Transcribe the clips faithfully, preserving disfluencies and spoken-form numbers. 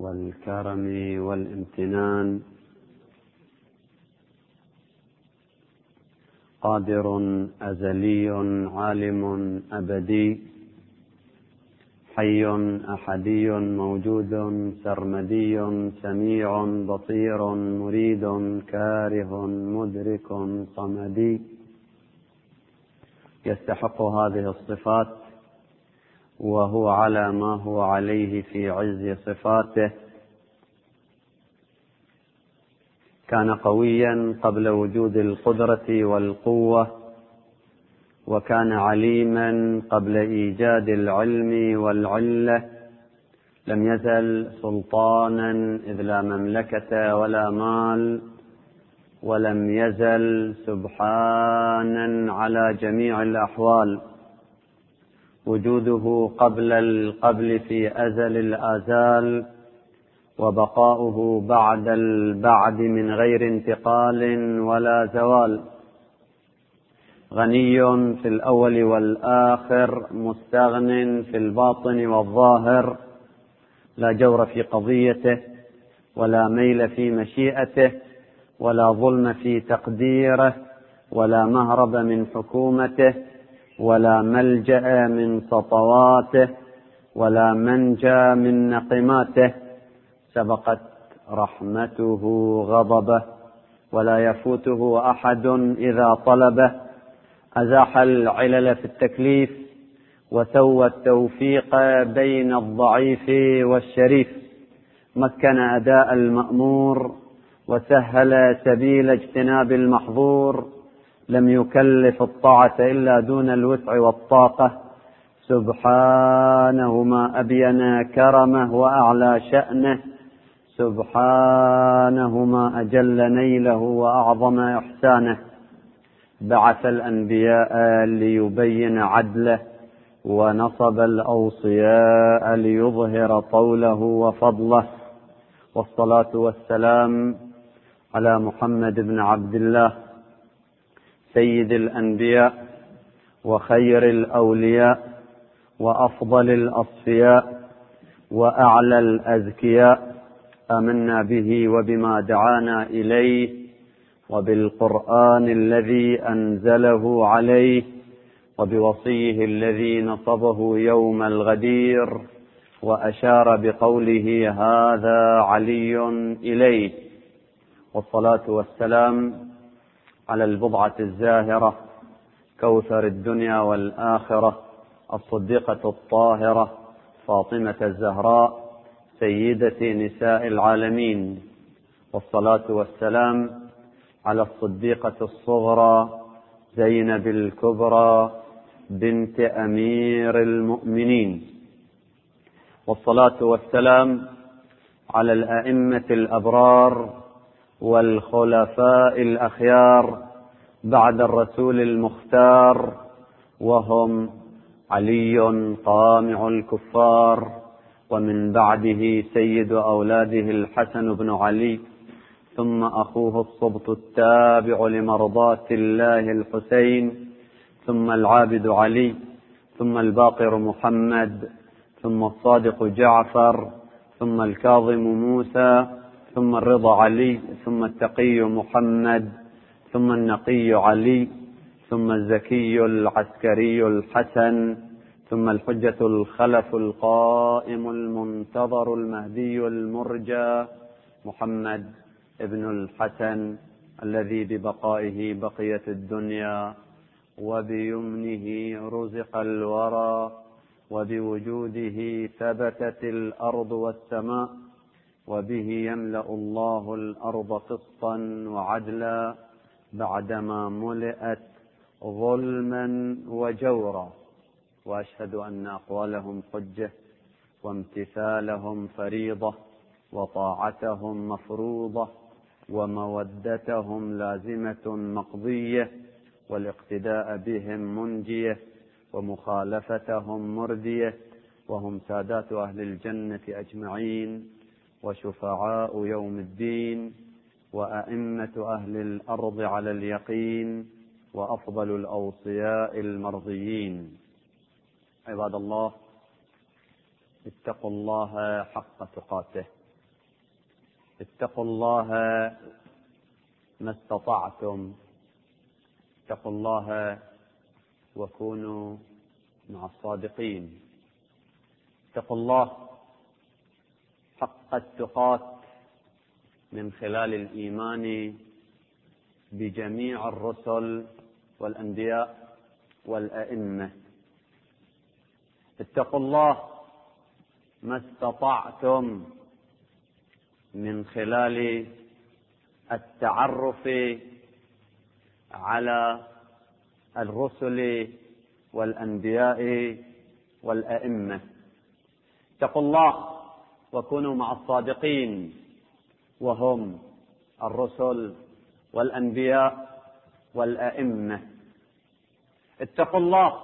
والكرم والامتنان، قادر أزلي عالم أبدي، حي أحدي موجود سرمدي سميع بصير مريد كاره مدرك صمدي، يستحق هذه الصفات وهو على ما هو عليه في عز صفاته. كان قويا قبل وجود القدرة والقوة، وكان عليما قبل إيجاد العلم والعلة، لم يزل سلطانا إذ لا مملكة ولا مال، ولم يزل سبحانا على جميع الأحوال. وجوده قبل القبل في أزل الآزال، وبقاؤه بعد البعد من غير انتقال ولا زوال. غني في الأول والآخر، مستغن في الباطن والظاهر، لا جور في قضيته ولا ميل في مشيئته ولا ظلم في تقديره ولا مهرب من حكومته ولا ملجأ من سطواته ولا منجى من نقماته. سبقت رحمته غضبه، ولا يفوته أحد إذا طلبه. أزاح العلل في التكليف، وسوى التوفيق بين الضعيف والشريف. مكن أداء المأمور، وسهل سبيل اجتناب المحظور. لم يكلف الطاعة إلا دون الوسع والطاقة. سبحانه ما أبين كرمه وأعلى شأنه، سبحانه ما أجل نيله وأعظم إحسانه. بعث الأنبياء ليبين عدله، ونصب الأوصياء ليظهر طوله وفضله. والصلاة والسلام على محمد بن عبد الله، سيد الأنبياء وخير الأولياء وأفضل الأصفياء وأعلى الأزكياء. آمنا به وبما دعانا إليه، وبالقرآن الذي أنزله عليه، وبوصيه الذي نصبه يوم الغدير وأشار بقوله هذا علي إليه. والصلاة والسلام على البضعة الزاهرة، كوثر الدنيا والآخرة، الصديقة الطاهرة فاطمة الزهراء، سيدة نساء العالمين. والصلاة والسلام على الصديقة الصغرى زينب الكبرى بنت أمير المؤمنين. والصلاة والسلام على الأئمة الأبرار والخلفاء الأخيار بعد الرسول المختار، وهم علي قامع الكفار، ومن بعده سيد أولاده الحسن بن علي، ثم أخوه الصبط التابع لمرضاة الله الحسين، ثم العابد علي، ثم الباقر محمد، ثم الصادق جعفر، ثم الكاظم موسى، ثم الرضا علي، ثم التقي محمد، ثم النقي علي، ثم الزكي العسكري الحسن، ثم الحجة الخلف القائم المنتظر المهدي المرجى محمد ابن الحسن، الذي ببقائه بقيت الدنيا وبيمنه رزق الورى، وبوجوده ثبتت الأرض والسماء، وبه يملأ الله الأرض قسطا وعدلا بعدما ملئت ظلما وجورا. وأشهد أن أقوالهم حجة، وامتثالهم فريضة، وطاعتهم مفروضة، ومودتهم لازمة مقضية، والاقتداء بهم منجية، ومخالفتهم مردية. وهم سادات أهل الجنة أجمعين، وشفعاء يوم الدين، وأئمة أهل الأرض على اليقين، وأفضل الأوصياء المرضيين. عباد الله، اتقوا الله حق تقاته، اتقوا الله ما استطعتم. اتقوا الله وكونوا مع الصادقين. اتقوا الله حق التقاة من خلال الإيمان بجميع الرسل والأنبياء والأئمة. اتقوا الله ما استطعتم من خلال التعرف على الرسل والأنبياء والأئمة. اتقوا الله وكونوا مع الصادقين، وهم الرسل والأنبياء والأئمة. اتقوا الله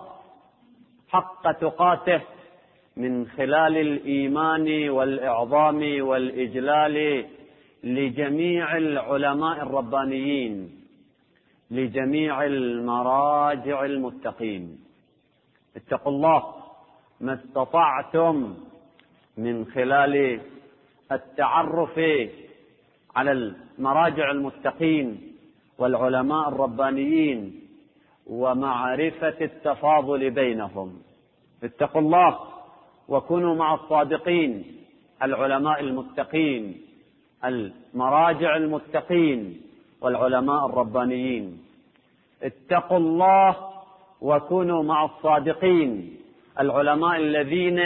حق تقاته من خلال الإيمان والإعظام والإجلال لجميع العلماء الربانيين، لجميع المراجع المتقين. اتقوا الله ما استطعتم من خلال التعرف على المراجع المتقين والعلماء الربانيين ومعرفة التفاضل بينهم. اتقوا الله وكونوا مع الصادقين، العلماء المتقين، المراجع المتقين والعلماء الربانيين. اتقوا الله وكونوا مع الصادقين، العلماء الذين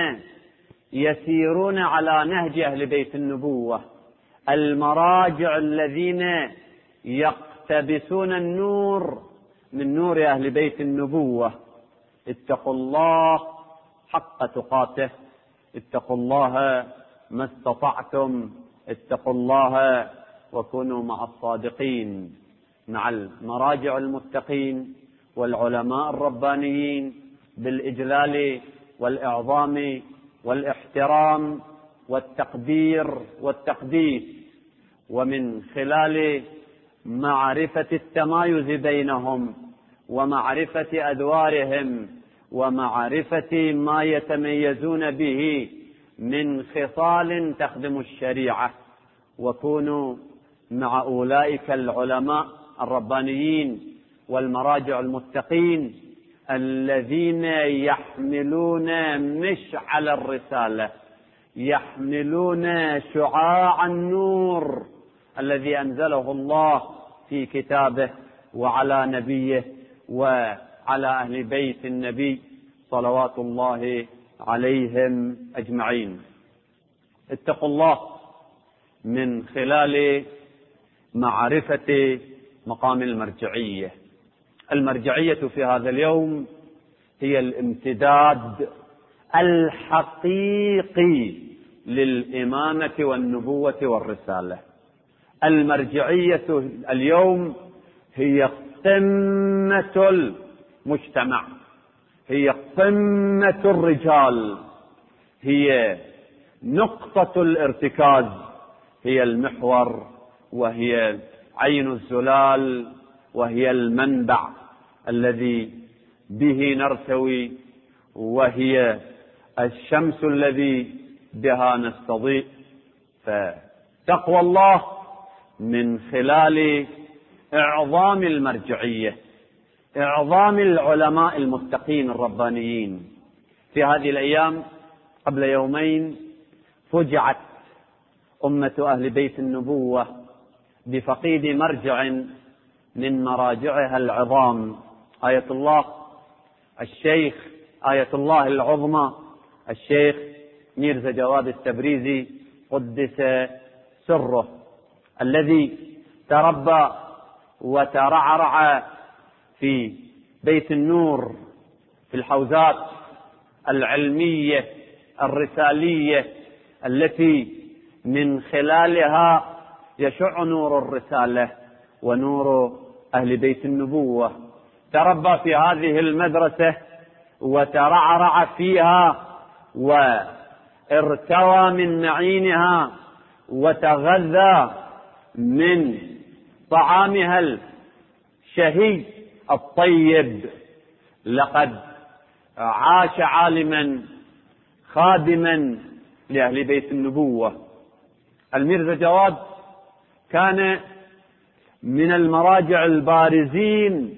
يسيرون على نهج أهل بيت النبوة، المراجع الذين يقتبسون النور من نور أهل بيت النبوة. اتقوا الله حق تقاته. اتقوا الله ما استطعتم. اتقوا الله وكونوا مع الصادقين، مع المراجع المتقين والعلماء الربانيين بالإجلال والإعظام والاحترام والتقدير والتقديس، ومن خلال معرفة التمايز بينهم ومعرفة أدوارهم ومعرفة ما يتميزون به من خصال تخدم الشريعة. وكونوا مع أولئك العلماء الربانيين والمراجع المتقين الذين يحملون مشعل الرسالة، يحملون شعاع النور الذي أنزله الله في كتابه وعلى نبيه وعلى أهل بيت النبي صلوات الله عليهم أجمعين. اتقوا الله من خلال معرفة مقام المرجعية. المرجعية في هذا اليوم هي الامتداد الحقيقي للإمامة والنبوة والرسالة. المرجعية اليوم هي قمة المجتمع، هي قمة الرجال، هي نقطة الارتكاز، هي المحور، وهي عين الزلال، وهي المنبع الذي به نرتوي، وهي الشمس الذي بها نستضيء. فتقوى الله من خلال إعظام المرجعية، إعظام العلماء المتقين الربانيين. في هذه الأيام قبل يومين فجعت أمة أهل بيت النبوة بفقيد مرجع من مراجعها العظام، آية الله الشيخ آية الله العظمى الشيخ ميرزا جواد التبريزي قدس سره، الذي تربى وترعرع في بيت النور في الحوزات العلمية الرسالية التي من خلالها يشع نور الرسالة ونور أهل بيت النبوة. تربى في هذه المدرسة وترعرع فيها وارتوى من معينها وتغذى من طعامها الشهي الطيب. لقد عاش عالما خادما لأهل بيت النبوة. الميرزا جواد كان من المراجع البارزين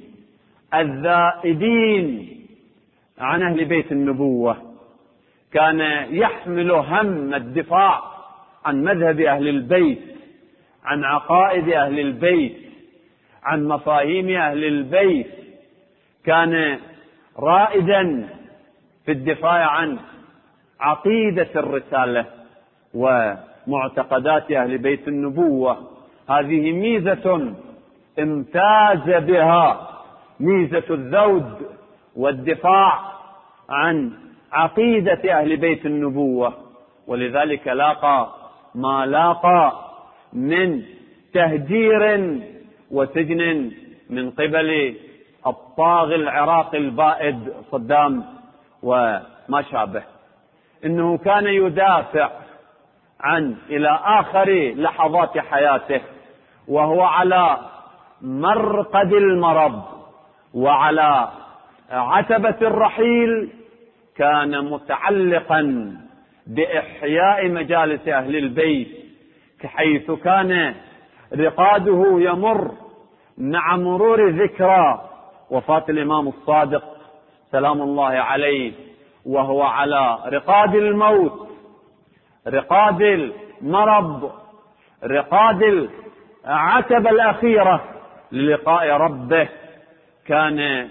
الذائدين عن أهل بيت النبوة، كان يحمل هم الدفاع عن مذهب أهل البيت، عن عقائد أهل البيت، عن مفاهيم أهل البيت، كان رائدا في الدفاع عن عقيدة الرسالة ومعتقدات أهل بيت النبوة. هذه ميزة امتاز بها، ميزة الذود والدفاع عن عقيدة أهل بيت النبوة، ولذلك لاقى ما لاقى من تهجير وسجن من قبل الطاغي العراقي البائد صدام وما شابه. إنه كان يدافع عن إلى آخر لحظات حياته وهو على مرقد المرض وعلى عتبة الرحيل، كان متعلقا بإحياء مجالس أهل البيت، حيث كان رقاده يمر مع مرور ذكرى وفاة الإمام الصادق سلام الله عليه، وهو على رقاد الموت، رقاد المرض، رقاد العتبة الأخيرة للقاء ربه، كان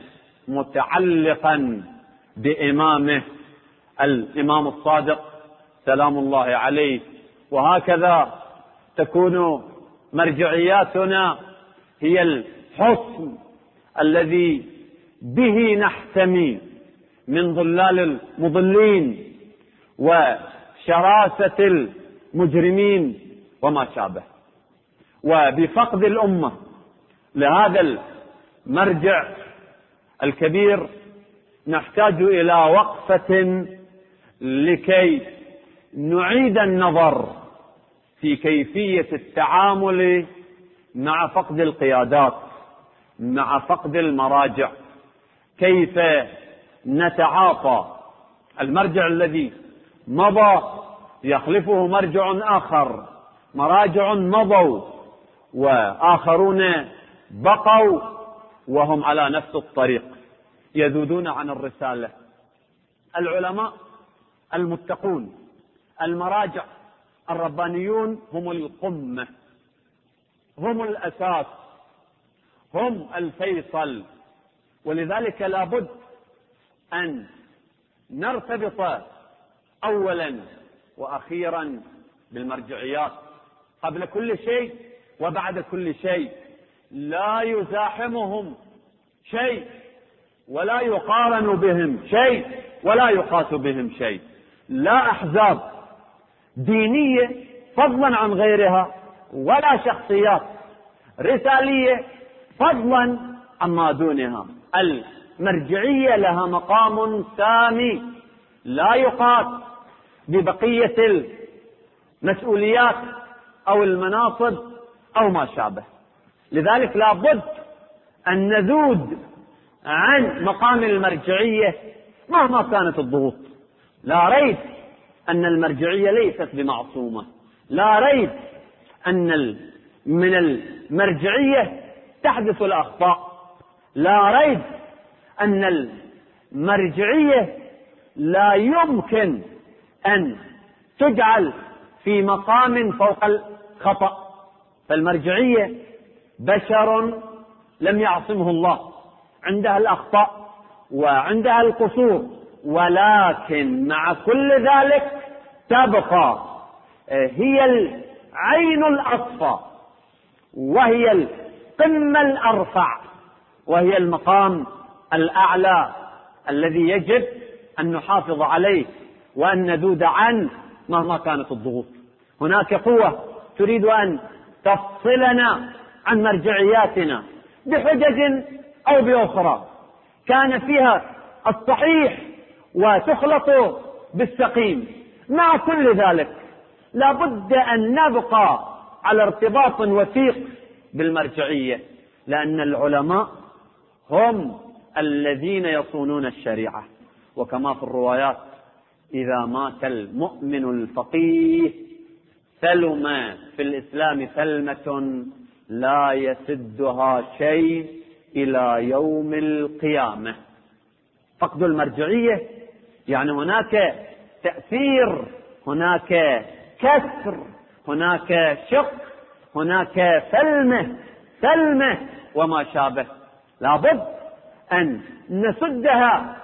متعلقا بإمامه الإمام الصادق سلام الله عليه. وهكذا تكون مرجعياتنا هي الحصن الذي به نحتمي من ظلال المضلين وشراسة المجرمين وما شابه. وبفقد الأمة لهذا المرجع الكبير نحتاج إلى وقفة لكي نعيد النظر في كيفية التعامل مع فقد القيادات، مع فقد المراجع، كيف نتعاطى. المرجع الذي مضى يخلفه مرجع آخر، مراجع مضوا وآخرون بقوا وهم على نفس الطريق يذودون عن الرسالة. العلماء المتقون المراجع الربانيون هم القمة، هم الأساس، هم الفيصل. ولذلك لابد أن نرتبط أولا وأخيرا بالمرجعيات قبل كل شيء وبعد كل شيء. لا يزاحمهم شيء ولا يقارن بهم شيء ولا يقاس بهم شيء. لا أحزاب دينية فضلا عن غيرها، ولا شخصيات رسالية فضلا عما دونها. المرجعية لها مقام سامي لا يقاس ببقية المسؤوليات أو المناصب أو ما شابه. لذلك لا بد أن نذود عن مقام المرجعية مهما كانت الضغوط. لا ريب أن المرجعية ليست بمعصومة، لا ريب أن من المرجعية تحدث الأخطاء، لا ريب أن المرجعية لا يمكن أن تجعل في مقام فوق الخطأ. فالمرجعية بشر لم يعصمه الله، عندها الأخطاء وعندها القصور، ولكن مع كل ذلك تبقى هي العين الأصفى وهي القمة الأرفع وهي المقام الأعلى الذي يجب أن نحافظ عليه وأن نذود عنه مهما كانت الضغوط. هناك قوة تريد أن تفصلنا عن مرجعياتنا بحجج أو بأخرى كان فيها الصحيح وتخلط بالسقيم. مع كل ذلك لا بد أن نبقى على ارتباط وثيق بالمرجعية، لأن العلماء هم الذين يصونون الشريعة. وكما في الروايات: إذا مات المؤمن الفقيه سلم في الإسلام سلمة لا يسدها شيء إلى يوم القيامة. فقد المرجعية يعني هناك تأثير، هناك كسر، هناك شق، هناك سلمة سلمة وما شابه. لابد أن نسدها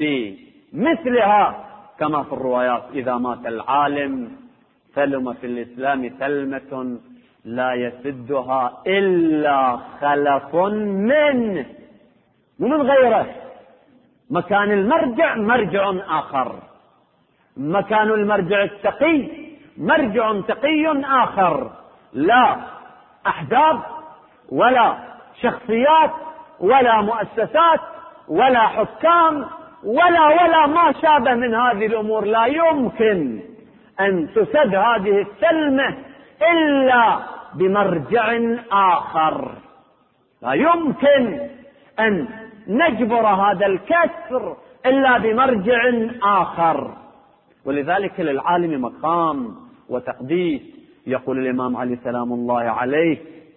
بمثلها كما في الروايات: إذا مات العالم سلم في الإسلام سلمة لا يسدها إلا خلف منه ومن غيره. مكان المرجع مرجع آخر، مكان المرجع التقي مرجع تقي آخر، لا أحزاب ولا شخصيات ولا مؤسسات ولا حكام ولا ولا ما شابه من هذه الأمور. لا يمكن أن تسد هذه السلمة إلا بمرجع آخر، لا يمكن أن نجبر هذا الكسر إلا بمرجع آخر. ولذلك للعالم مقام وتقديس. يقول الإمام علي سلام الله عليه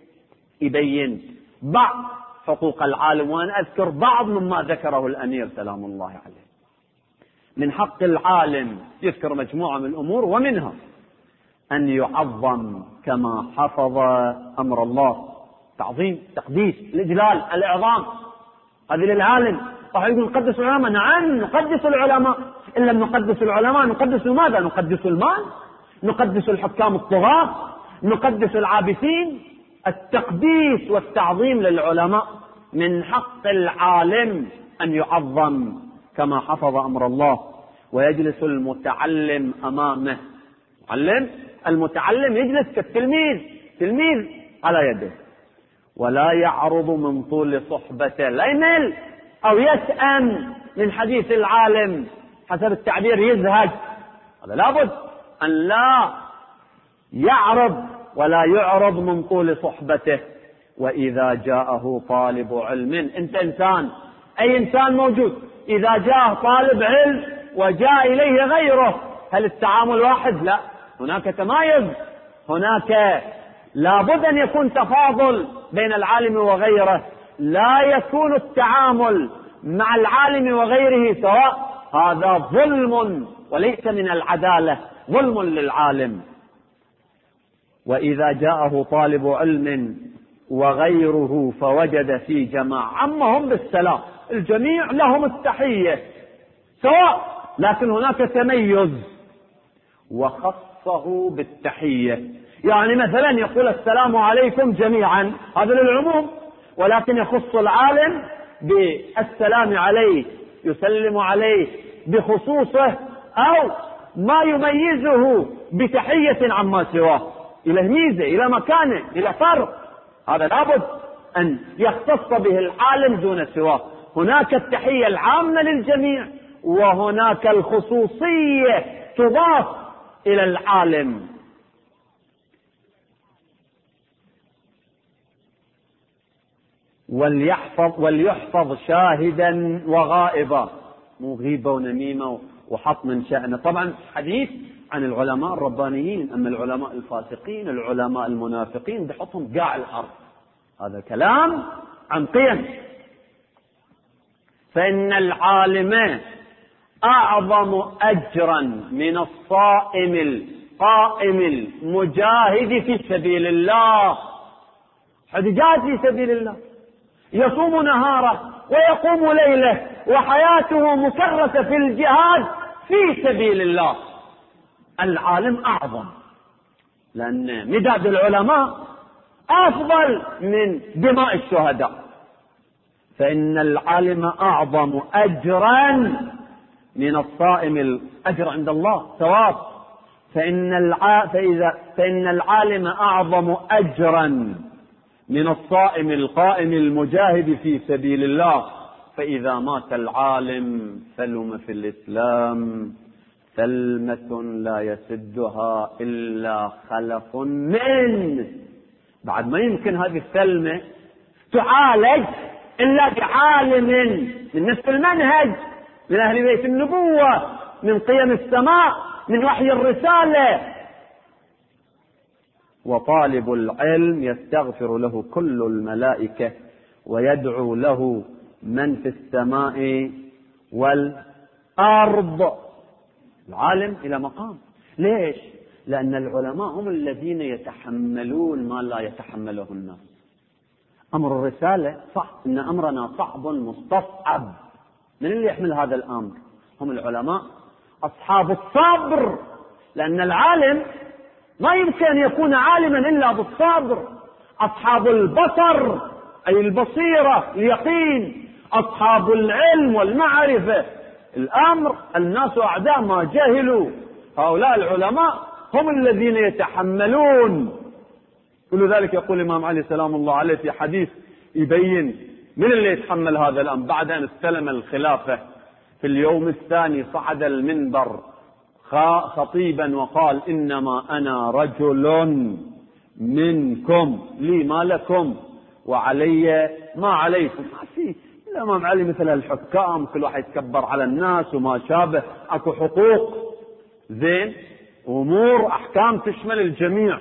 يبين بعض حقوق العالم، وأنا أذكر بعض مما ذكره الأمير سلام الله عليه. من حق العالم يذكر مجموعة من الأمور، ومنها أن يعظم كما حفظ أمر الله. تعظيم، تقديس، الإجلال، الإعظام، هذه للعالم. راح يقول نقدس العلماء، نعم نقدس العلماء. إن لم نقدس العلماء نقدس ماذا؟ نقدس المال، نقدس الحكام الطغاة، نقدس العابثين. التقديس والتعظيم للعلماء. من حق العالم أن يعظم كما حفظ أمر الله، ويجلس المتعلم أمامه. معلم المتعلم يجلس كالتلميذ، تلميذ على يده، ولا يعرض من طول صحبته، لا يمل أو يسأم من حديث العالم، حسب التعبير يزهج. هذا لابد أن لا يعرض ولا يعرض من طول صحبته. وإذا جاءه طالب علم، أنت إنسان، أي إنسان موجود، إذا جاء طالب علم وجاء إليه غيره، هل التعامل واحد؟ لا، هناك تمايز، هناك لابد أن يكون تفاضل بين العالم وغيره. لا يكون التعامل مع العالم وغيره سواء، هذا ظلم وليس من العدالة، ظلم للعالم. وإذا جاءه طالب علم وغيره فوجد في جماعة، عمهم بالسلام، الجميع لهم التحية سواء، لكن هناك تميز، وخصه بالتحية. يعني مثلا يقول السلام عليكم جميعا، هذا للعموم، ولكن يخص العالم بالسلام عليه، يسلم عليه بخصوصه، أو ما يميزه بتحية عما سواه، إلى ميزة، إلى مكانه، إلى فرق. هذا لابد أن يختص به العالم دون سواه. هناك التحية العامة للجميع، وهناك الخصوصية تضاف إلى العالم. وليحفظ, وليحفظ شاهدا وغائبا، مو غيبة ونميمة وحط من شأنه. طبعا حديث عن العلماء الربانيين، أما العلماء الفاسقين، العلماء المنافقين بحطهم قاع الأرض. هذا كلام عن قيم. فإن العالم أعظم أجرا من الصائم القائم المجاهد في سبيل الله. حجاج في سبيل الله، يصوم نهاره ويقوم ليله، وحياته مكرسة في الجهاد في سبيل الله. العالم أعظم، لأن مداد العلماء أفضل من دماء الشهداء. فإن العالم أعظم أجرا من الصائم، الأجر عند الله ثواب. فإن, الع... فإذا... فإن العالم أعظم أجرا من الصائم القائم المجاهد في سبيل الله. فإذا مات العالم سلم في الإسلام سلمة لا يسدها إلا خلف منه. بعد ما يمكن هذه السلمة تعالج إلا بعالم من نفس المنهج، من أهل بيت النبوة، من قيم السماء، من وحي الرسالة. وطالب العلم يستغفر له كل الملائكة ويدعو له من في السماء والأرض. العالم إلى مقام. ليش؟ لأن العلماء هم الذين يتحملون ما لا يتحمله الناس. أمر الرسالة صح، إن أمرنا صعب مستصعب. من اللي يحمل هذا الأمر؟ هم العلماء أصحاب الصبر، لأن العالم ما يمكن أن يكون عالما إلا بالصبر. أصحاب البصر أي البصيرة اليقين، أصحاب العلم والمعرفة. الأمر الناس أعداء ما جهلوا، هؤلاء العلماء هم الذين يتحملون. كل ذلك يقول الإمام علي سلام الله عليه في حديث يبين من اللي يتحمل هذا الأمر. بعد أن استلم الخلافة في اليوم الثاني صعد المنبر خطيبا وقال: إنما أنا رجل منكم، لي ما لكم وعلي ما عليكم. ما في الإمام علي مثل الحكام، كل واحد يتكبر على الناس وما شابه، أكو حقوق زين، أمور أحكام تشمل الجميع.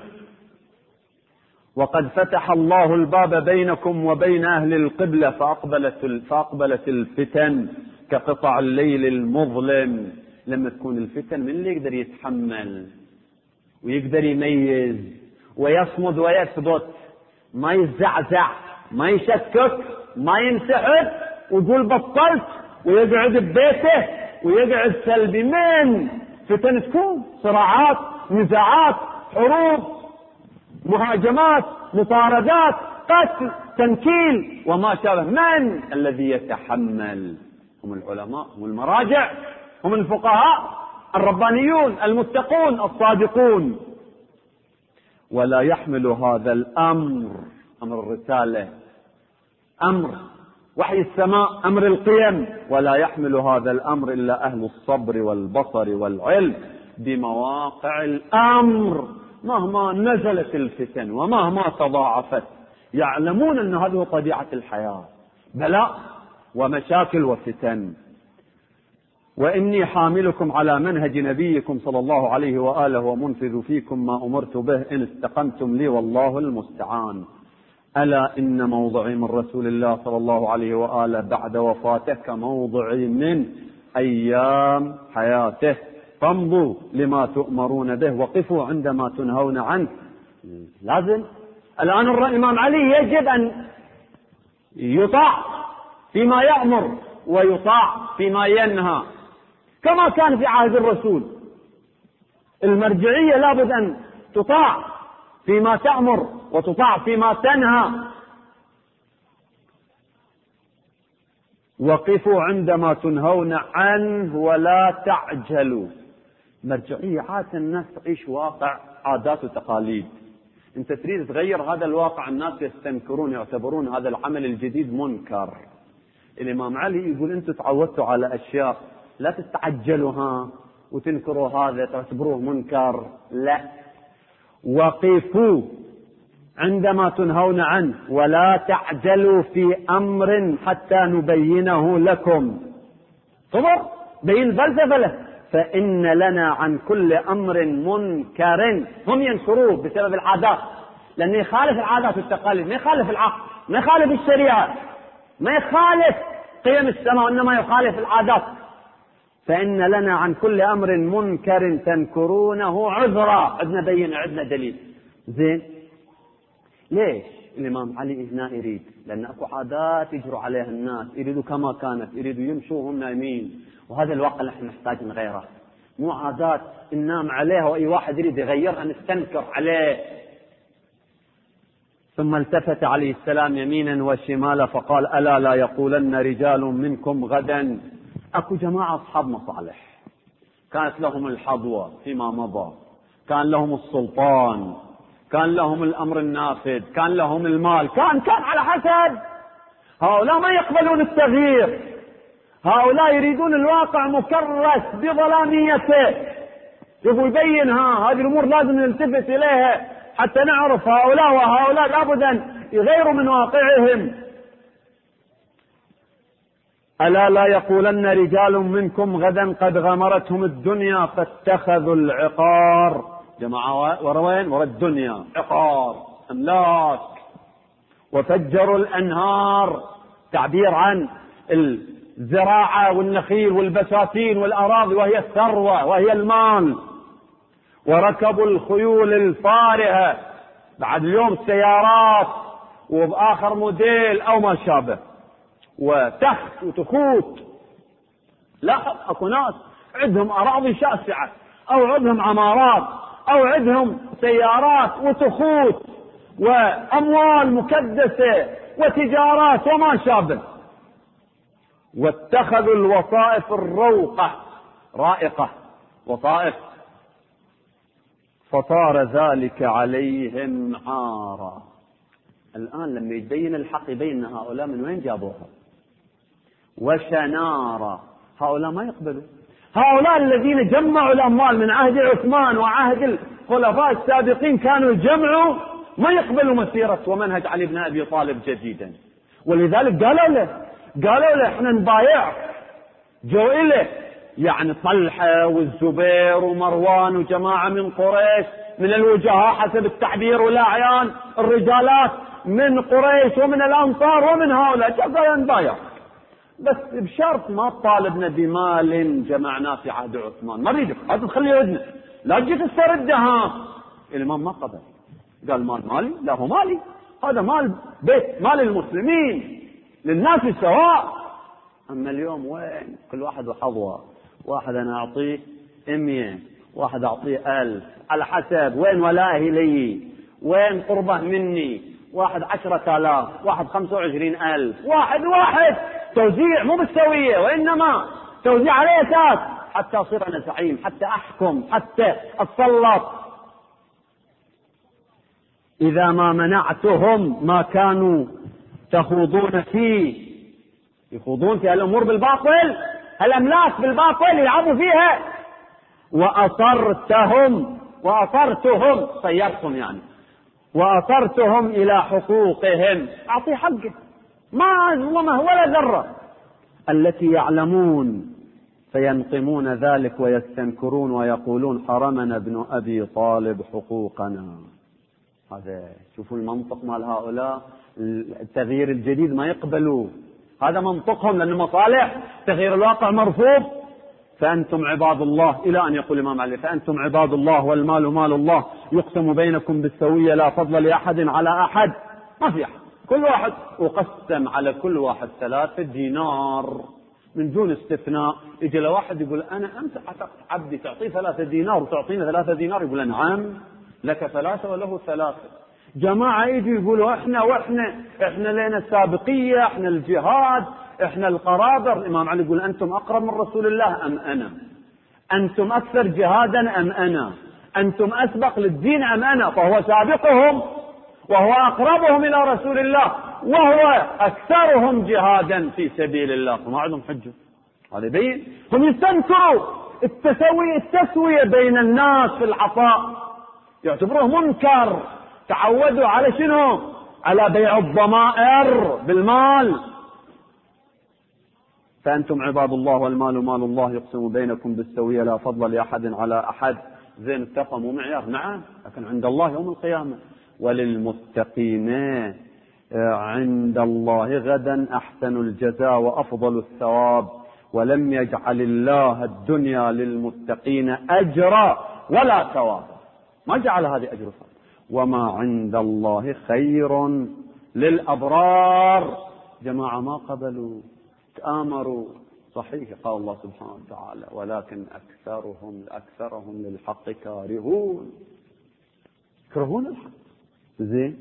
وقد فتح الله الباب بينكم وبين أهل القبلة فأقبلت, فأقبلت الفتن كقطع الليل المظلم. لما تكون الفتن، من اللي يقدر يتحمل ويقدر يميز ويصمد ويثبت، ما يزعزع، ما يشكك، ما ينسحب ويقول بطلت ويقعد ببيته ويقعد سلبي؟ من فتن تكون صراعات، نزاعات، حروب، مهاجمات، مطاردات، قتل، تنكيل وما شابه. من الذي يتحمل؟ هم العلماء، هم المراجع، هم الفقهاء الربانيون المتقون الصادقون. ولا يحمل هذا الأمر، أمر الرسالة، أمر وحي السماء، أمر القيم، ولا يحمل هذا الأمر إلا أهل الصبر والبصر والعلم بمواقع الأمر. مهما نزلت الفتن ومهما تضاعفت يعلمون أن هذه طبيعة الحياة، بلاء ومشاكل وفتن. وإني حاملكم على منهج نبيكم صلى الله عليه وآله ومنفذ فيكم ما أمرت به إن استقمتم لي والله المستعان. ألا إن موضعي من رسول الله صلى الله عليه وآله بعد وفاته كموضعي من أيام حياته، فامضوا لما تؤمرون به وقفوا عندما تنهون عنه. لازم الآن الإمام علي يجب أن يطاع فيما يأمر ويطاع فيما ينهى، كما كان في عهد الرسول. المرجعية لابد أن تطاع فيما تأمر وتطاع فيما تنهى. وقفوا عندما تنهون عنه ولا تعجلوا. مرجعية عادة الناس تعيش واقع عادات وتقاليد، انت تريد تغير هذا الواقع، الناس يستنكرون، يعتبرون هذا العمل الجديد منكر. الإمام علي يقول انتم تعودتوا على أشياء، لا تستعجلوا ها وتنكروا هذا تعتبروه منكر، لا. وقفوا عندما تنهون عنه ولا تعجلوا في أمر حتى نبينه لكم. صبر، بين الفلسفة له. فإن لنا عن كل أمر منكر. هم ينكروه بسبب العادات، لأنه يخالف العادات والتقاليد، ما يخالف العقل، ما يخالف الشريعة، ما يخالف قيم السماء، وإنما يخالف العادات. فإن لنا عن كل أمر منكر تنكرونه عذرا. عندنا بين، عندنا دليل. زين، ليش الإمام علي هنا يريد؟ لأن أكو عادات يجروا عليها الناس، يريدوا كما كانت، يريدوا يمشوا هم نايمين، وهذا الواقع اللي احنا نحتاج نغيره. مو عادات ننام عليها وأي واحد يريد يغيرها نستنكر عليه. ثم التفت عليه السلام يمينا وشمالا فقال: ألا لا يقولن رجال منكم غدا. أكو جماعة أصحاب مصالح كانت لهم الحظوة فيما مضى، كان لهم السلطان، كان لهم الأمر النافذ، كان لهم المال، كان كان على حسب. هؤلاء ما يقبلون التغيير، هؤلاء يريدون الواقع مكرس بظلاميته. يبغوا يبين ها هذه الأمور لازم نلتفت إليها حتى نعرف هؤلاء وهؤلاء لابد أن يغيروا من واقعهم. ألا لا يقولن رجال منكم غدا قد غمرتهم الدنيا فاتخذوا العقار جماعة وروين ورا الدنيا، عقار، أملاك، وفجروا الأنهار، تعبير عن الزراعة والنخيل والبساتين والأراضي وهي الثروة وهي المال، وركبوا الخيول الفارهة، بعد اليوم سيارات وبآخر موديل أو ما شابه، وتخت وتخوت. لاحظ اكو ناس عندهم أراضي شاسعة أو عندهم عمارات أو عندهم سيارات وتخوت وأموال مكدسة وتجارات وما شابه، واتخذوا الوظائف الروقة رائقة وظائف، فصار ذلك عليهم عارا. الآن لما يبين الحق يبين هؤلاء من وين جابوها، وشنارا، هؤلاء ما يقبلوا. هؤلاء الذين جمعوا الأموال من عهد عثمان وعهد الخلفاء السابقين كانوا يجمعوا، ما يقبلوا مسيرة ومنهج علي بن أبي طالب جديدا، ولذلك قالوا له قالوا له احنا نبايع. جو إله يعني طلحة والزبير ومروان وجماعة من قريش من الوجهاء حسب التعبير والأعيان، الرجالات من قريش ومن الأنصار ومن هؤلاء، قالوا نبايع بس بشرط ما تطالبنا بمال جمعناه في عهد عثمان، ما نريدك، هذا تخليه عندنا، لا تجي تسترده. ها الإمام ما قبل، قال مال مالي، لا هو مالي، هذا مال بيت، مال المسلمين للناس سواء. أما اليوم وين كل واحد وحظوه، واحد أنا أعطيه مية، واحد أعطيه ألف، على حسب وين ولائه لي، وين قربه مني، واحد عشرة آلاف، واحد خمسة وعشرين ألف، واحد واحد توزيع مو بالسوية، وإنما توزيع على أساس حتى أصير أنا زعيم، حتى أحكم، حتى أتسلط. إذا ما منعتهم ما كانوا تخوضون فيه، يخوضون في الأمور بالباطل، الأملاك بالباطل يلعبوا فيها. وأصرتهم وأصرتهم صيرتهم يعني وأصرتهم إلى حقوقهم، أعطي حقه ما ظلمه ولا ذرة، التي يعلمون فينقمون ذلك ويستنكرون ويقولون حرمنا ابن أبي طالب حقوقنا. هذا شوفوا المنطق مال هؤلاء، التغيير الجديد ما يقبلوا، هذا منطقهم لأن مصالح تغيير الواقع مرفوض. فأنتم عباد الله إلى أن يقول الإمام علي فأنتم عباد الله والمال مال الله يقسم بينكم بالسوية لا فضل لأحد على أحد، ما في أحد، كل واحد وقسم على كل واحد ثلاثة دينار من دون استثناء. يجي لواحد يقول أنا أنت عتقت عبدي تعطيه ثلاثة دينار وتعطينا ثلاثة دينار، يقول نعم لك ثلاثة وله ثلاثة. جماعة يجي يقولوا احنا واحنا احنا لنا السابقية، احنا الجهاد، احنا القرابة. الإمام علي يقول أنتم أقرب من رسول الله أم أنا؟ أنتم أكثر جهادا أم أنا؟ أنتم أسبق للدين أم أنا؟ فهو سابقهم وهو أقربهم إلى رسول الله وهو أكثرهم جهادا في سبيل الله، فما عندهم حجة. هذا يبين هم يستنكروا التسوية التسوية بين الناس في العطاء، يعتبروه منكر. تعودوا على شنو؟ على بيع الضمائر بالمال. فأنتم عباد الله والمال مال الله يقسم بينكم بالسوية لا فضل لأحد على أحد. زين اتفقوا معيار، نعم، لكن عند الله يوم القيامة وللمتقين عند الله غدا أحسن الجزاء وأفضل الثواب. ولم يجعل الله الدنيا للمتقين أجرا ولا ثواب، ما جعل هذه أجر ثواب. وما عند الله خير للأبرار. جماعة ما قبلوا، تآمروا. صحيح قال الله سبحانه وتعالى ولكن أكثرهم أكثرهم للحق كارهون، يكرهون الحق. زين،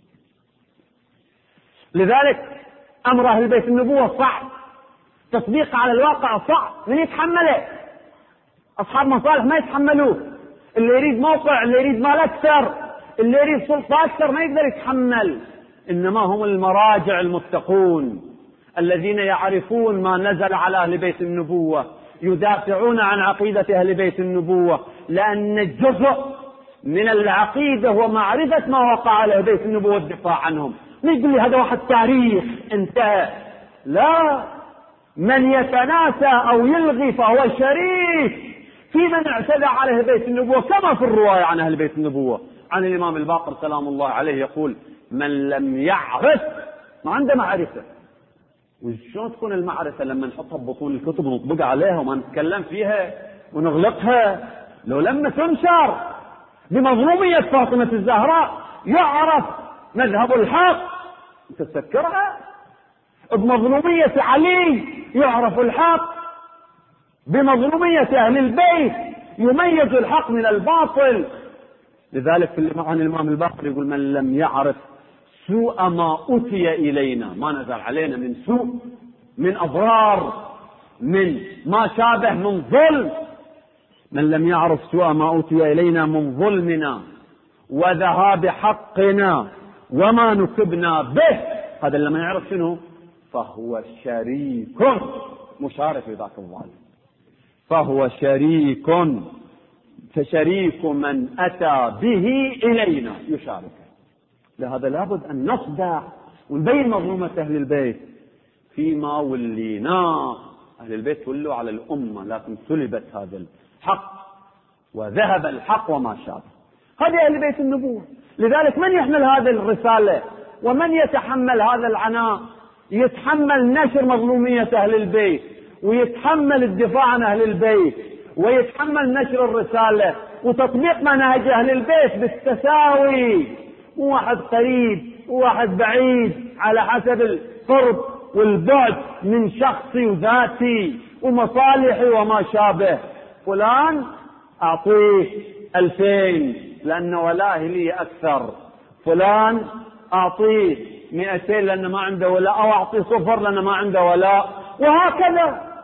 لذلك أمر أهل بيت النبوة صعب، تطبيق على الواقع صعب، من يتحمله؟ أصحاب مصالح ما يتحملوه، اللي يريد موقع، اللي يريد مال أكثر، اللي يريد سلطة أكثر ما يقدر يتحمل. إنما هم المراجع المتقون الذين يعرفون ما نزل على أهل بيت النبوة، يدافعون عن عقيدة أهل بيت النبوة، لأن جزء من العقيدة هو معرفة ما وقع على أهل بيت النبوة والدفاع عنهم. مش يقول لي هذا واحد تاريخ انتهى، لا، من يتناسى أو يلغي فهو شريك في من اعتدى على أهل بيت النبوة، كما في الرواية عن أهل بيت النبوة عن الإمام الباقر سلام الله عليه يقول: من لم يعرف، ما عنده معرفة. وشون تكون المعرفة؟ لما نحطها ببطون الكتب ونطبق عليها وما نتكلم فيها ونغلقها. لو لما تنشر بمظلومية فاطمة الزهراء يعرف مذهب الحق، تتذكرها؟ بمظلومية علي يعرف الحق، بمظلومية أهل البيت يميز الحق من الباطل. لذلك في عن الإمام الباقر يقول: من لم يعرف سوء ما أتي إلينا، ما نزل علينا من سوء، من أضرار، من ما شابه من ظلم، من لم يعرف سوء ما أتي إلينا من ظلمنا وذهاب حقنا وما نكبنا به، هذا لما يعرف شنو؟ فهو شريك مشارك لذاك الظالم، فهو شريك، فشريك من أتى به إلينا يشاركه. لهذا لابد أن نصدع ونبين مظلومة أهل البيت فيما ولينا. أهل البيت ولوا على الأمة، لكن سلبت هذا الحق وذهب الحق وما شابه. هذه أهل بيت النبوة. لذلك من يحمل هذه الرسالة ومن يتحمل هذا العناء؟ يتحمل نشر مظلومية أهل البيت، ويتحمل الدفاع عن أهل البيت، ويتحمل نشر الرسالة وتطبيق منهج أهل البيت بالتساوي، واحد قريب وواحد بعيد على حسب القرب والبعد من شخصي وذاتي ومصالحي وما شابه. فلان أعطيه ألفين لأن ولاه لي أكثر، فلان أعطيه مئتين لأن ما عنده ولاء، أو أعطيه صفر لأن ما عنده ولاء، وهكذا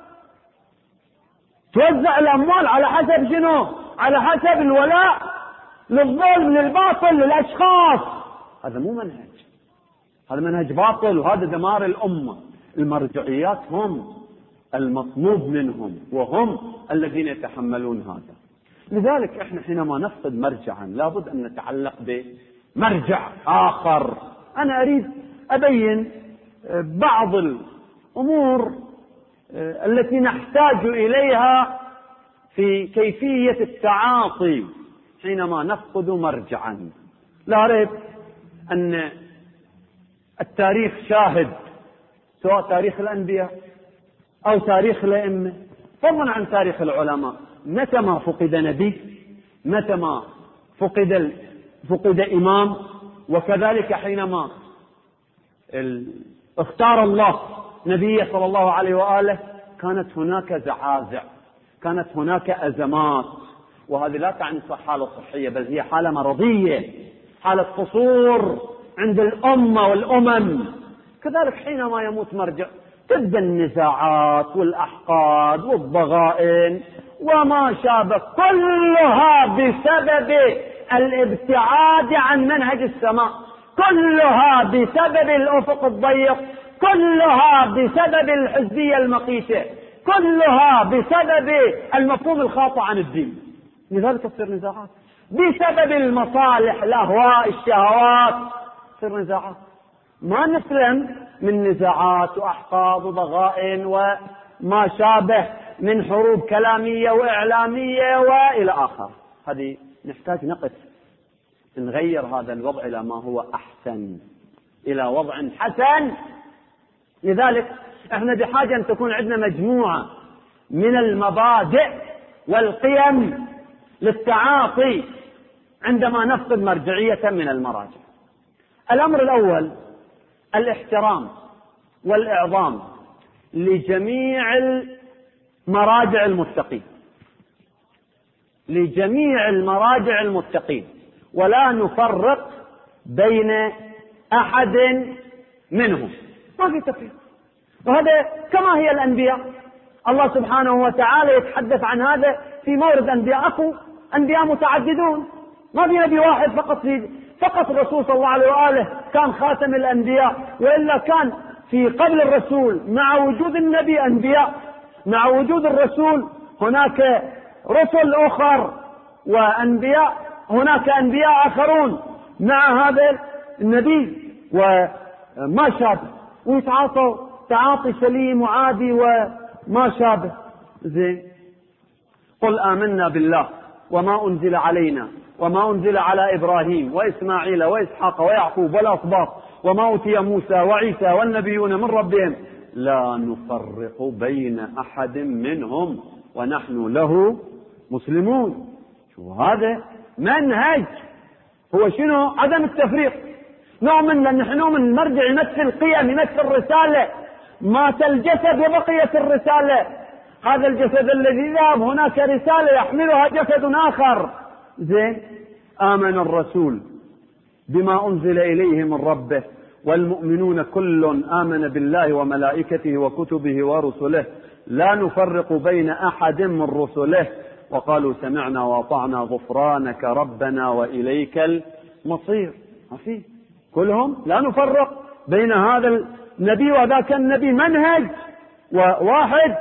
توزع الأموال على حسب شنو؟ على حسب الولاء للظلم للباطل للأشخاص. هذا مو منهج، هذا منهج باطل، وهذا دمار الأمة. المرجعيات هم المطلوب منهم وهم الذين يتحملون هذا. لذلك احنا حينما نفقد مرجعا لابد أن نتعلق بمرجع آخر. أنا أريد أبين بعض الأمور التي نحتاج إليها في كيفية التعاطي حينما نفقد مرجعا. لا ريب أن التاريخ شاهد، سواء تاريخ الأنبياء أو تاريخ الأئمة، فضلا عن تاريخ العلماء، متى ما فقد نبي، متى ما فقد فقد إمام، وكذلك حينما اختار الله نبيه صلى الله عليه وآله كانت هناك زعازع، كانت هناك أزمات. وهذه لا تعني حالة صحية، بل هي حالة مرضية، حالة قصور عند الأمة والأمم. كذلك حينما يموت مرجع تبدأ النزاعات والأحقاد والضغائن وما شابه، كلها بسبب الابتعاد عن منهج السماء، كلها بسبب الأفق الضيق، كلها بسبب الحزبية المقيتة، كلها بسبب المفهوم الخاطئ عن الدين. لذلك تصير نزاعات بسبب المصالح، الأهواء، الشهوات، تصير نزاعات. ما نسلم من نزاعات وأحقاد وضغائن وما شابه من حروب كلامية وإعلامية وإلى آخر. هذه نحتاج نقف نغير هذا الوضع إلى ما هو أحسن، إلى وضع حسن. لذلك احنا بحاجة أن تكون عندنا مجموعة من المبادئ والقيم للتعاطي عندما نفقد مرجعية من المراجع. الأمر الأول الاحترام والإعظام لجميع المراجع المتقين، لجميع المراجع المتقين، ولا نفرق بين أحد منهم، ما في تفريق. وهذا كما هي الأنبياء، الله سبحانه وتعالى يتحدث عن هذا في مورد أنبياء، أكو أنبياء متعددون، ما في نبي واحد فقط. في فقط الرسول صلى الله عليه وآله كان خاتم الأنبياء، وإلا كان في قبل الرسول مع وجود النبي أنبياء، مع وجود الرسول هناك رسل أخر وأنبياء، هناك أنبياء آخرون مع هذا النبي وما شابه، ويتعاطوا تعاطي سليم وعادي وما شابه. زين، قل آمنا بالله وما أنزل علينا وما أنزل على إبراهيم وإسماعيل وإسحاق ويعقوب والأسباط وما أوتي موسى وعيسى والنبيون من ربهم لا نفرق بين أحد منهم ونحن له مسلمون. شو هذا منهج؟ هو شنو؟ عدم التفريق. نؤمن لأن نحن نؤمن المرجع يمثل قيم، يمثل رسالة. مات الجسد وبقيت الرسالة. هذا الجسد الذي ذهب هناك رسالة يحملها جسد آخر. زين. آمن الرسول بما أنزل إليه من ربه والمؤمنون كل آمن بالله وملائكته وكتبه ورسله لا نفرق بين أحد من رسله وقالوا سمعنا وأطعنا غفرانك ربنا وإليك المصير. ما في كلهم لا نفرق بين هذا النبي وذاك النبي، منهج واحد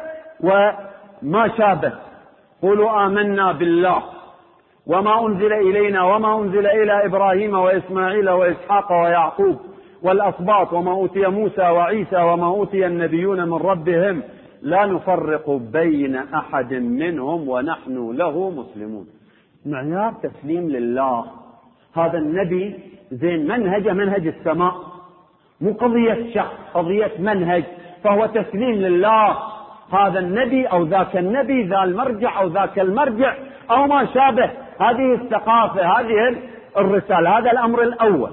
وما شابه. قولوا آمنا بالله وما أنزل إلينا وما أنزل إلى إبراهيم وإسماعيل وإسحاق ويعقوب والأسباط وما أوتي موسى وعيسى وما أوتي النبيون من ربهم لا نفرق بين أحد منهم ونحن له مسلمون. معيار تسليم لله. هذا النبي زين منهج منهج السماء، مو قضية شخص، قضية منهج. فهو تسليم لله. هذا النبي أو ذاك النبي، ذا المرجع أو ذاك المرجع أو ما شابه. هذه الثقافة، هذه الرسالة. هذا الأمر الأول،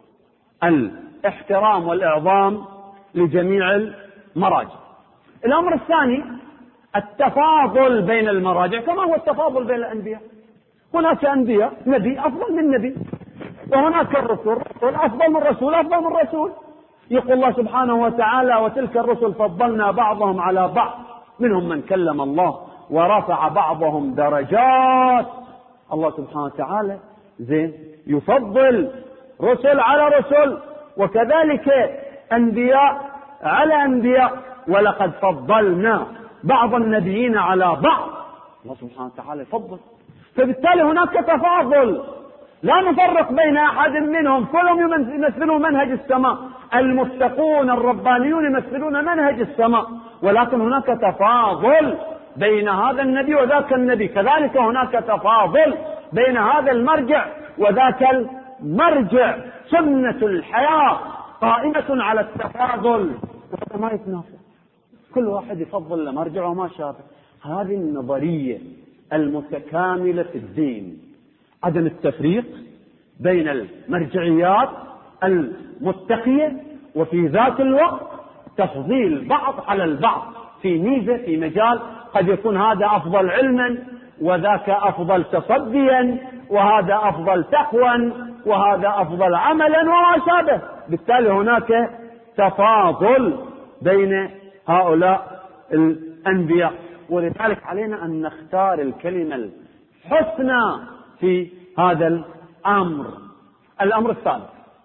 الاحترام والإعظام لجميع المراجع. الأمر الثاني التفاضل بين المراجع كما هو التفاضل بين الأنبياء. هناك أنبياء نبي أفضل من نبي، وهناك الرسل أفضل من رسول أفضل من رسول. يقول الله سبحانه وتعالى وتلك الرسل فضلنا بعضهم على بعض منهم من كلم الله ورفع بعضهم درجات. الله سبحانه وتعالى زين يفضل رسل على رسل، وكذلك أنبياء على أنبياء. ولقد فضلنا بعض النبيين على بعض. الله سبحانه وتعالى يفضل. فبالتالي هناك تفاضل، لا نفرق بين أحد منهم، كلهم يمثلون منهج السماء. المتقون الربانيون يمثلون منهج السماء، ولكن هناك تفاضل بين هذا النبي وذاك النبي. كذلك هناك تفاضل بين هذا المرجع وذاك المرجع. سنة الحياة قائمة على التفاضل، وهذا ما يتنافى. كل واحد يفضل لمرجع وما شابه. هذه النظرية المتكاملة في الدين، عدم التفريق بين المرجعيات المتقية، وفي ذات الوقت تفضيل بعض على البعض في ميزة في مجال قد يكون هذا أفضل علما وذاك أفضل تصديا، وهذا أفضل تقوى وهذا أفضل عملا وما شابه. بالتالي هناك تفاضل بين هؤلاء الأنبياء، ولذلك علينا أن نختار الكلمة الحسنى في هذا الأمر. الأمر الثالث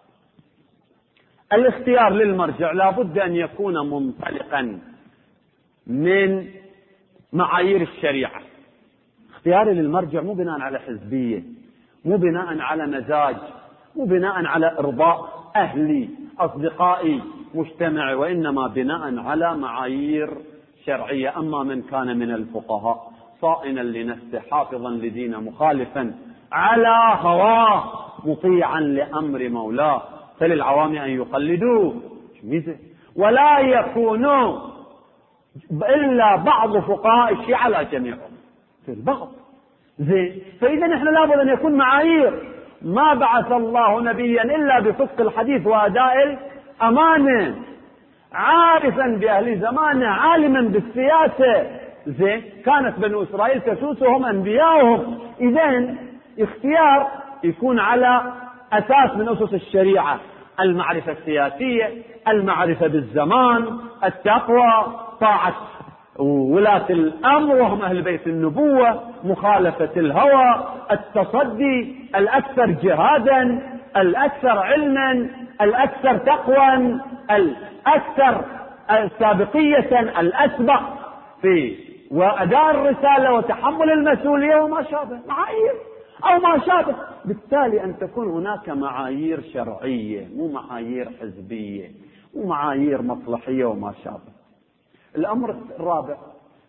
الاختيار للمرجع لا بد أن يكون منطلقا من معايير الشريعة. اختياري للمرجع مو بناء على حزبية، مو بناء على مزاج، مو بناء على إرضاء أهلي أصدقائي مجتمعي، وإنما بناء على معايير شرعية. أما من كان من الفقهاء صائنا لنفسه حافظا لدين مخالفا على هواه مطيعا لأمر مولاه فللعوام أن يقلدوه ولا يكونوا إلا بعض فقهاء الشيعة لا جميعهم، في البعض. زين. فإذا نحن لابد أن يكون معايير. ما بعث الله نبيا إلا بصدق الحديث وأداء الأمانة، عارفا بأهل زمانه، عالما بالسياسة. زين. كانت بنو إسرائيل تسوسهم أنبياؤهم. إذن اختيار يكون على أساس من أسس الشريعة: المعرفة السياسية، المعرفة بالزمان، التقوى، طاعة ولاة الأمر وهم أهل بيت النبوة، مخالفة الهوى، التصدي، الأكثر جهادا، الأكثر علما، الأكثر تقوى، الأكثر سابقية، الأسبق في وأداء الرسالة وتحمل المسؤولية وما شابه، معايير أو ما شابه. بالتالي أن تكون هناك معايير شرعية، مو معايير حزبية، مو معايير مصلحية وما شابه. الأمر الرابع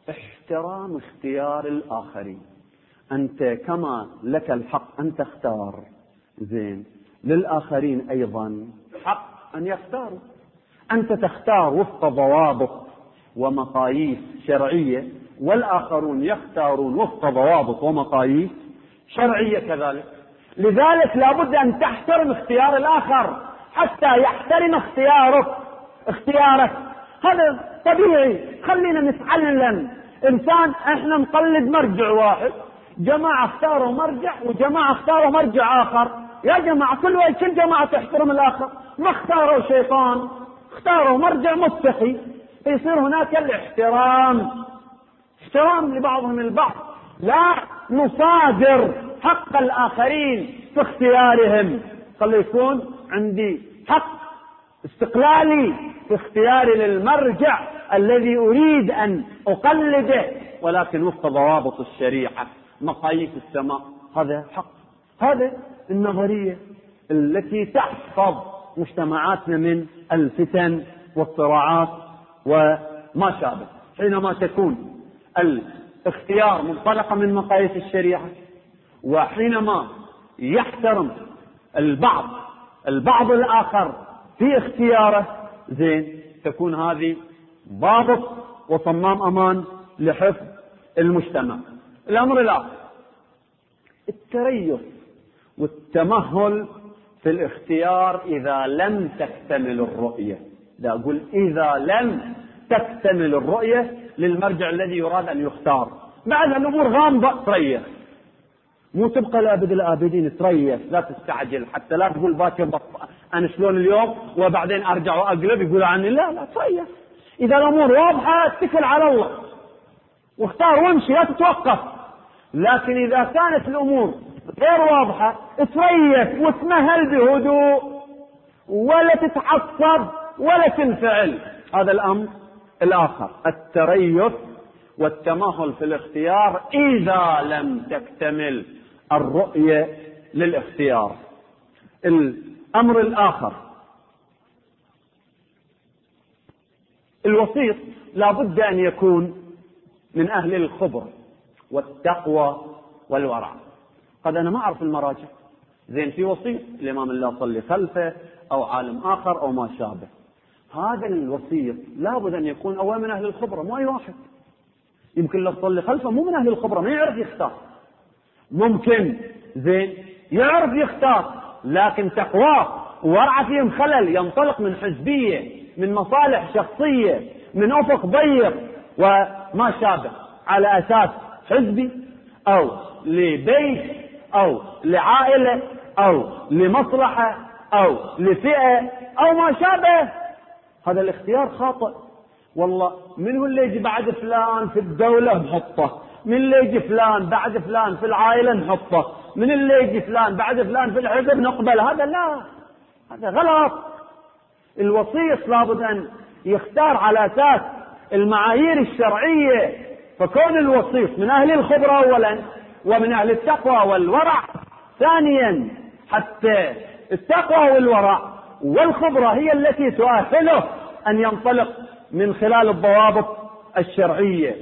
احترام اختيار الآخرين. أنت كما لك الحق أن تختار، زين، للآخرين أيضا حق أن يختاروا. أنت تختار وفق ضوابط ومقاييس شرعية، والآخرون يختارون وفق ضوابط ومقاييس شرعية كذلك. لذلك لابد أن تحترم اختيار الآخر حتى يحترم اختيارك اختيارك هذا طبيعي. خلينا نتعلم. إنسان احنا نقلد مرجع واحد، جماعة اختاروا مرجع وجماعة اختاروا مرجع آخر. يا جماعة كل واحد كل جماعة تحترم الآخر، ما اختاروا شيطان، اختاروا مرجع متقي. يصير هناك الاحترام، احترام لبعضهم البعض. لا نصادر حق الآخرين في اختيارهم، خلي يكون عندي حق استقلالي في اختياري للمرجع الذي أريد أن أقلده، ولكن وفق ضوابط الشريعة مقاييس السماء. هذا حق. هذا النظرية التي تحفظ مجتمعاتنا من الفتن والصراعات وما شابه. حينما تكون الاختيار منطلقا من مقاييس الشريعة، وحينما يحترم البعض البعض الآخر في اختياره، زين، تكون هذه ضابط وصمام أمان لحفظ المجتمع. الأمر الآخر التريث والتمهل في الاختيار إذا لم تكتمل الرؤية. لا أقول إذا لم تكتمل الرؤية للمرجع الذي يراد أن يختار. بعد الأمور غامضة تريث، مو تبقى لأبد الآبدين، تريث، لا تستعجل، حتى لا تقول باكر أنا شلون اليوم وبعدين أرجع وأقلب يقول عني. لا لا تريث. إذا الأمور واضحة اتكل على الله واختار وامشي، لا تتوقف. لكن إذا كانت الأمور غير واضحة تريث وتمهل بهدوء، ولا تتعصب ولا تنفعل. هذا الأمر الآخر، التريث والتمهل في الاختيار إذا لم تكتمل الرؤية للاختيار. الأمر الآخر الوسيط لا بد أن يكون من أهل الخبر والتقوى والورع. قد أنا ما أعرف المراجع، زين، في وسيط الإمام اللي أصلي خلفه أو عالم آخر أو ما شابه. هذا الوسيط لا بد أن يكون أول من أهل الخبرة، مو أي واحد. يمكن لو تصلي خلفه مو من أهل الخبرة، ما يعرف يختار. ممكن زين يعرف يختار، لكن تقواه وورعه فيهم خلل، ينطلق من حزبية، من مصالح شخصية، من أفق ضيق وما شابه، على أساس حزبي أو لبيت أو لعائلة أو لمصلحة أو لفئة أو ما شابه. هذا الاختيار خاطئ. والله من هو اللي يجي بعد فلان في الدولة نحطه، من اللي يجي فلان بعد فلان في العائلة نحطه، من اللي يجي فلان بعد فلان في الحزب نقبل. هذا لا، هذا غلط. الوسيط لابد أن يختار على أساس المعايير الشرعية. فكون الوسيط من أهل الخبرة أولا ومن أهل التقوى والورع ثانيا، حتى التقوى والورع والخبرة هي التي تؤهله أن ينطلق من خلال الضوابط الشرعية.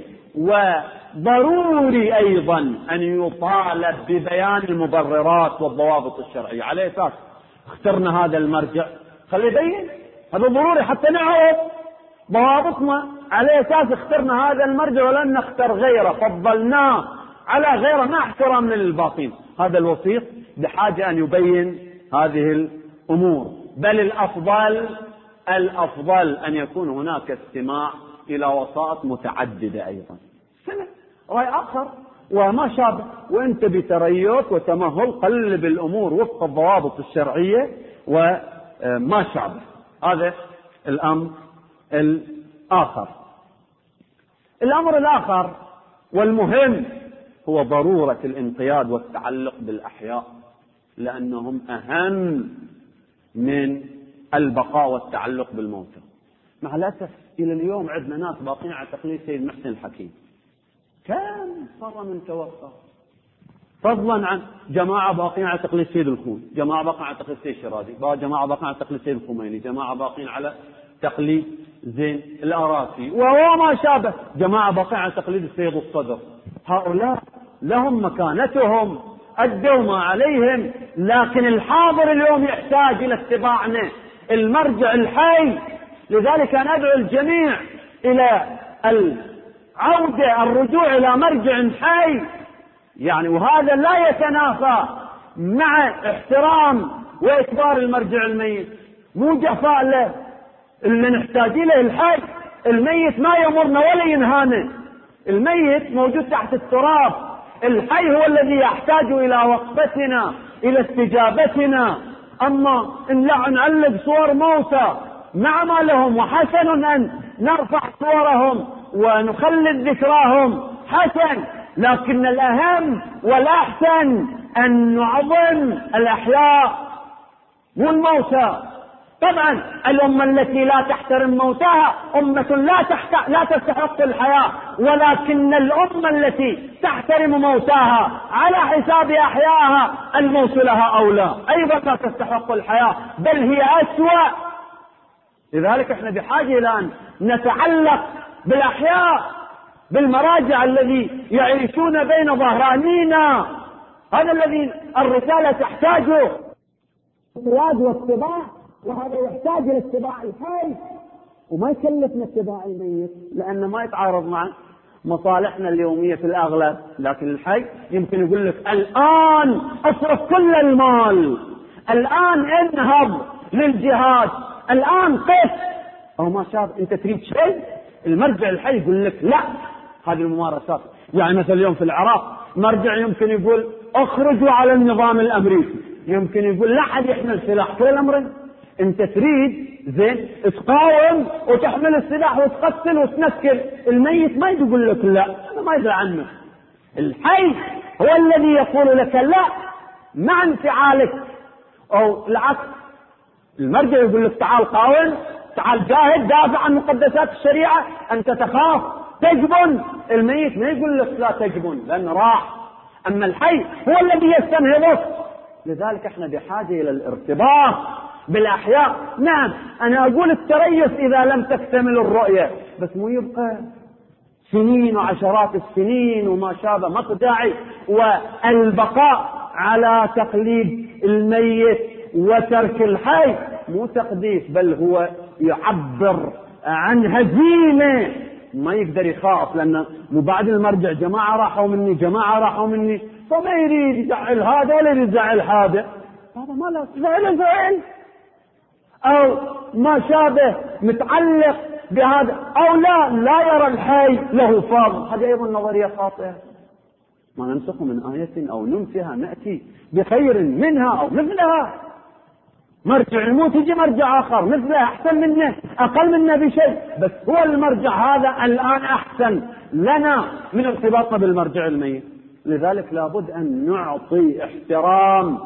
وضروري أيضا أن يطالب ببيان المبررات والضوابط الشرعية. على أساس اخترنا هذا المرجع خلي يبين، هذا ضروري حتى نعرف ضوابطنا. على أساس اخترنا هذا المرجع ولن نختار غيره، فضلناه على غيره مع احترام للباقين. هذا الوسيط بحاجة أن يبين هذه الأمور. بل الأفضل الأفضل أن يكون هناك استماع إلى وسائط متعددة أيضا، سمع رأي آخر وما شابه. وأنت بتريث وتمهل قلب الأمور وفق الضوابط الشرعية وما شابه. هذا الأمر الآخر. الأمر الآخر والمهم هو ضرورة الانقياد والتعلق بالأحياء، لأنهم أهم من البقاء والتعلق بالموتى. مع الأسف إلى اليوم عندنا ناس باقين على تقليد سيد محسن الحكيم. كم صار من توفى، فضلا عن جماعة باقين على تقليد سيد الخوي، جماعة باقين على تقليد سيد الشرازي، جماعة باقين على تقليد سيد الخميني، جماعة باقين على تقليد زين الأراكي وما شابه، جماعة بقى على تقليد السيد الصدر، هؤلاء لهم مكانتهم أدوا ما عليهم، لكن الحاضر اليوم يحتاج إلى اتباعنا المرجع الحي. لذلك أنا أدعو الجميع إلى العودة الرجوع إلى مرجع حي يعني، وهذا لا يتنافى مع احترام وإكبار المرجع الميت، مو جفاء له. اللي نحتاج له الحي، الميت ما يمرنا ولا ينهانا، الميت موجود تحت التراب، الحي هو الذي يحتاج إلى وقفتنا إلى استجابتنا. أما إن لا نعلق صور موتى مع ما لهم، وحسن أن نرفع صورهم ونخلد ذكراهم حسن، لكن الأهم والأحسن أن نعظم الأحياء والموتى. طبعا الأمة التي لا تحترم موتاها أمة لا تحت... لا تستحق الحياة، ولكن الأمة التي تحترم موتاها على حساب أحيائها الموت لها أولى، أيضا لا تستحق الحياة بل هي أسوأ. لذلك احنا بحاجة إلى أن نتعلق بالأحياء، بالمراجع الذي يعيشون بين ظهرانينا، هذا الذي الرسالة تحتاجه اقتياد واتباع، وهذا يحتاج الى اتباع الحي، وما يكلفنا اتباع الميت لأنه ما يتعارض مع مصالحنا اليومية في الأغلب. لكن الحي يمكن يقول لك الآن اصرف كل المال، الآن انهض للجهاد، الآن قف أو ما شاب، أنت تريد شيء، المرجع الحي يقول لك لا. هذه الممارسات يعني مثل اليوم في العراق مرجع يمكن يقول اخرجوا على النظام الأمريكي، يمكن يقول لا أحد يحمل سلاح، كل الأمر أنت تريد زين تقاوم وتحمل السلاح وتقتل وتنكل، الميت ما يقول لك لا، أنا ما يدري عنه. الحي هو الذي يقول لك لا مع انفعالك، أو العكس، المرجع يقول لك تعال قاوم، تعال جاهد، دافع عن مقدسات الشريعة، أنت تخاف تجبن، الميت ما يقول لك لا تجبن لأنه راح، أما الحي هو الذي يستنهضك. لذلك احنا بحاجة إلى الارتباط بالأحياء. نعم أنا أقول التريث إذا لم تكتمل الرؤية، بس مو يبقى سنين وعشرات السنين وما شابه، ما داعي. والبقاء على تقليد الميت وترك الحي مو تقديس، بل هو يعبر عن هزيمة، ما يقدر يخاف، لأنه مو بعد المرجع جماعة راحوا مني جماعة راحوا مني، فما يريد يزعل هذا ولا يريد يزعل هذا، هذا ما له زعل زعل أو ما شابه متعلق بهذا، أو لا لا يرى الحي له فاضل. هذه أيضا نظرية خاطئة. ما ننسخ من آية أو ننفها نأتي بخير منها أو مثلها. مرجع الموت يجي مرجع آخر مثله أحسن منه أقل منه بشيء، بس هو المرجع هذا الآن أحسن لنا من ارتباطنا بالمرجع الميت. لذلك لابد أن نعطي احترام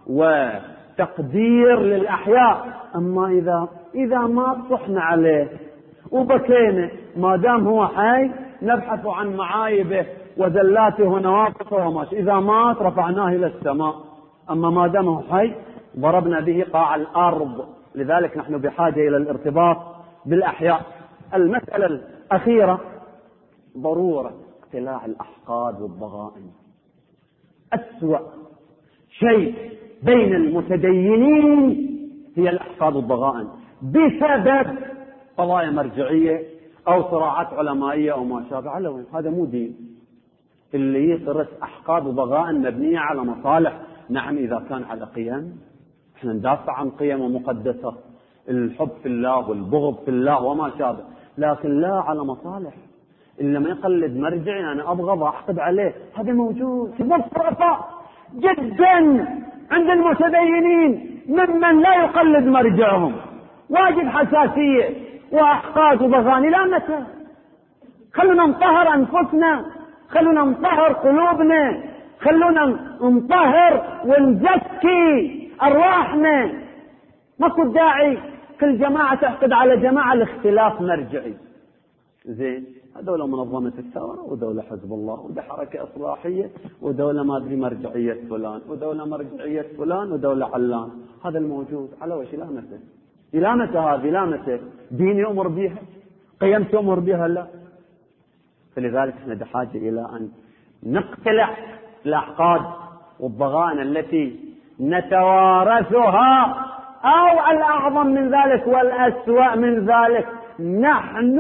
وتقدير للأحياء. أما إذا إذا ما صحنا عليه وبكينا، ما دام هو حي نبحث عن معايبه وزلاته ونواقصه وماشي، إذا مات رفعناه إلى السماء، أما ما دام هو حي ضربنا به قاع الأرض. لذلك نحن بحاجة إلى الارتباط بالأحياء. المسألة الأخيرة ضرورة اقتلاع الأحقاد والضغائن. أسوأ شيء بين المتدينين هي الأحقاد والضغائن بسبب قضايا مرجعية أو صراعات علمائية أو ما شابه. على وين؟ هذا مو دين. اللي يثرس أحقاد وضغائن مبنية على مصالح، نعم إذا كان على قيم، احنا ندافع عن قيم ومقدسة، الحب في الله والبغض في الله وما شابه، لكن لا على مصالح. اللي ما يقلد مرجعي أنا أبغض أحقد عليه، هذا موجود في مفرطة جدا عند المتدينين ممن لا يقلد مرجعهم. واجد حساسية وأحقاد وضغائن. لا متى؟ خلونا نطهر أنفسنا، خلونا نطهر قلوبنا، خلونا نطهر ونزكي أرواحنا. ماكو داعي كل جماعة تحقد على جماعة الاختلاف مرجعي. زين، دولة منظمة الثورة، ودولة حزب الله، وده حركة إصلاحية، ودولة ما أدري مرجعية فلان، ودولة مرجعية فلان، ودولة علان. هذا الموجود على وش لا مثل. إلى متى هذه؟ إلى متى؟ دين يؤمر بها؟ قيم تؤمر بها؟ لا. فلذلك احنا بحاجة إلى أن نقتلع الأحقاد والضغائن التي نتوارثها، أو الأعظم من ذلك والأسوأ من ذلك، نحن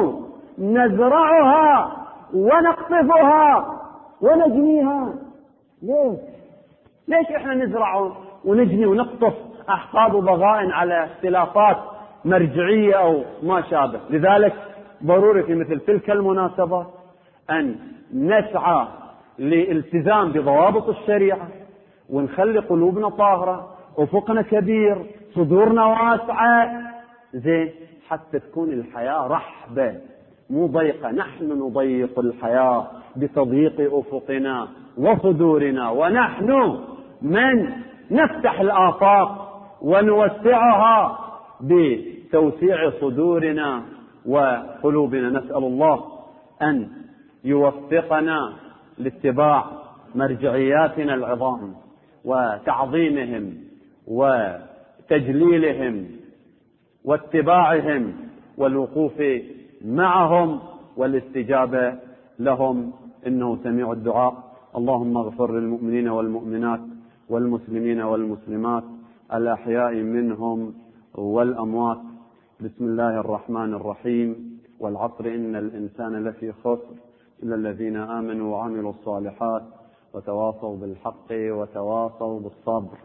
نزرعها ونقطفها ونجنيها. ليش؟ ليش احنا نزرع ونجني ونقطف أحقاد وضغائن على اختلافات مرجعية أو ما شابه؟ لذلك ضروري في مثل تلك المناسبات أن نسعى للالتزام بضوابط الشريعة، ونخلي قلوبنا طاهرة، أفقنا كبير، صدورنا واسعة، زين، حتى تكون الحياة رحبة مو ضيقة. نحن نضيق الحياة بتضييق أفقنا وصدورنا، ونحن من نفتح الآفاق ونوسعها بتوسيع صدورنا وقلوبنا. نسأل الله أن يوفقنا لاتباع مرجعياتنا العظام وتعظيمهم وتجليلهم واتباعهم والوقوف معهم والاستجابة لهم، إنه سميع الدعاء. اللهم اغفر للمؤمنين والمؤمنات والمسلمين والمسلمات الأحياء منهم والأموات. بسم الله الرحمن الرحيم. والعصر إن الإنسان لفي خسر إلا الذين آمنوا وعملوا الصالحات وتواصوا بالحق وتواصوا بالصبر.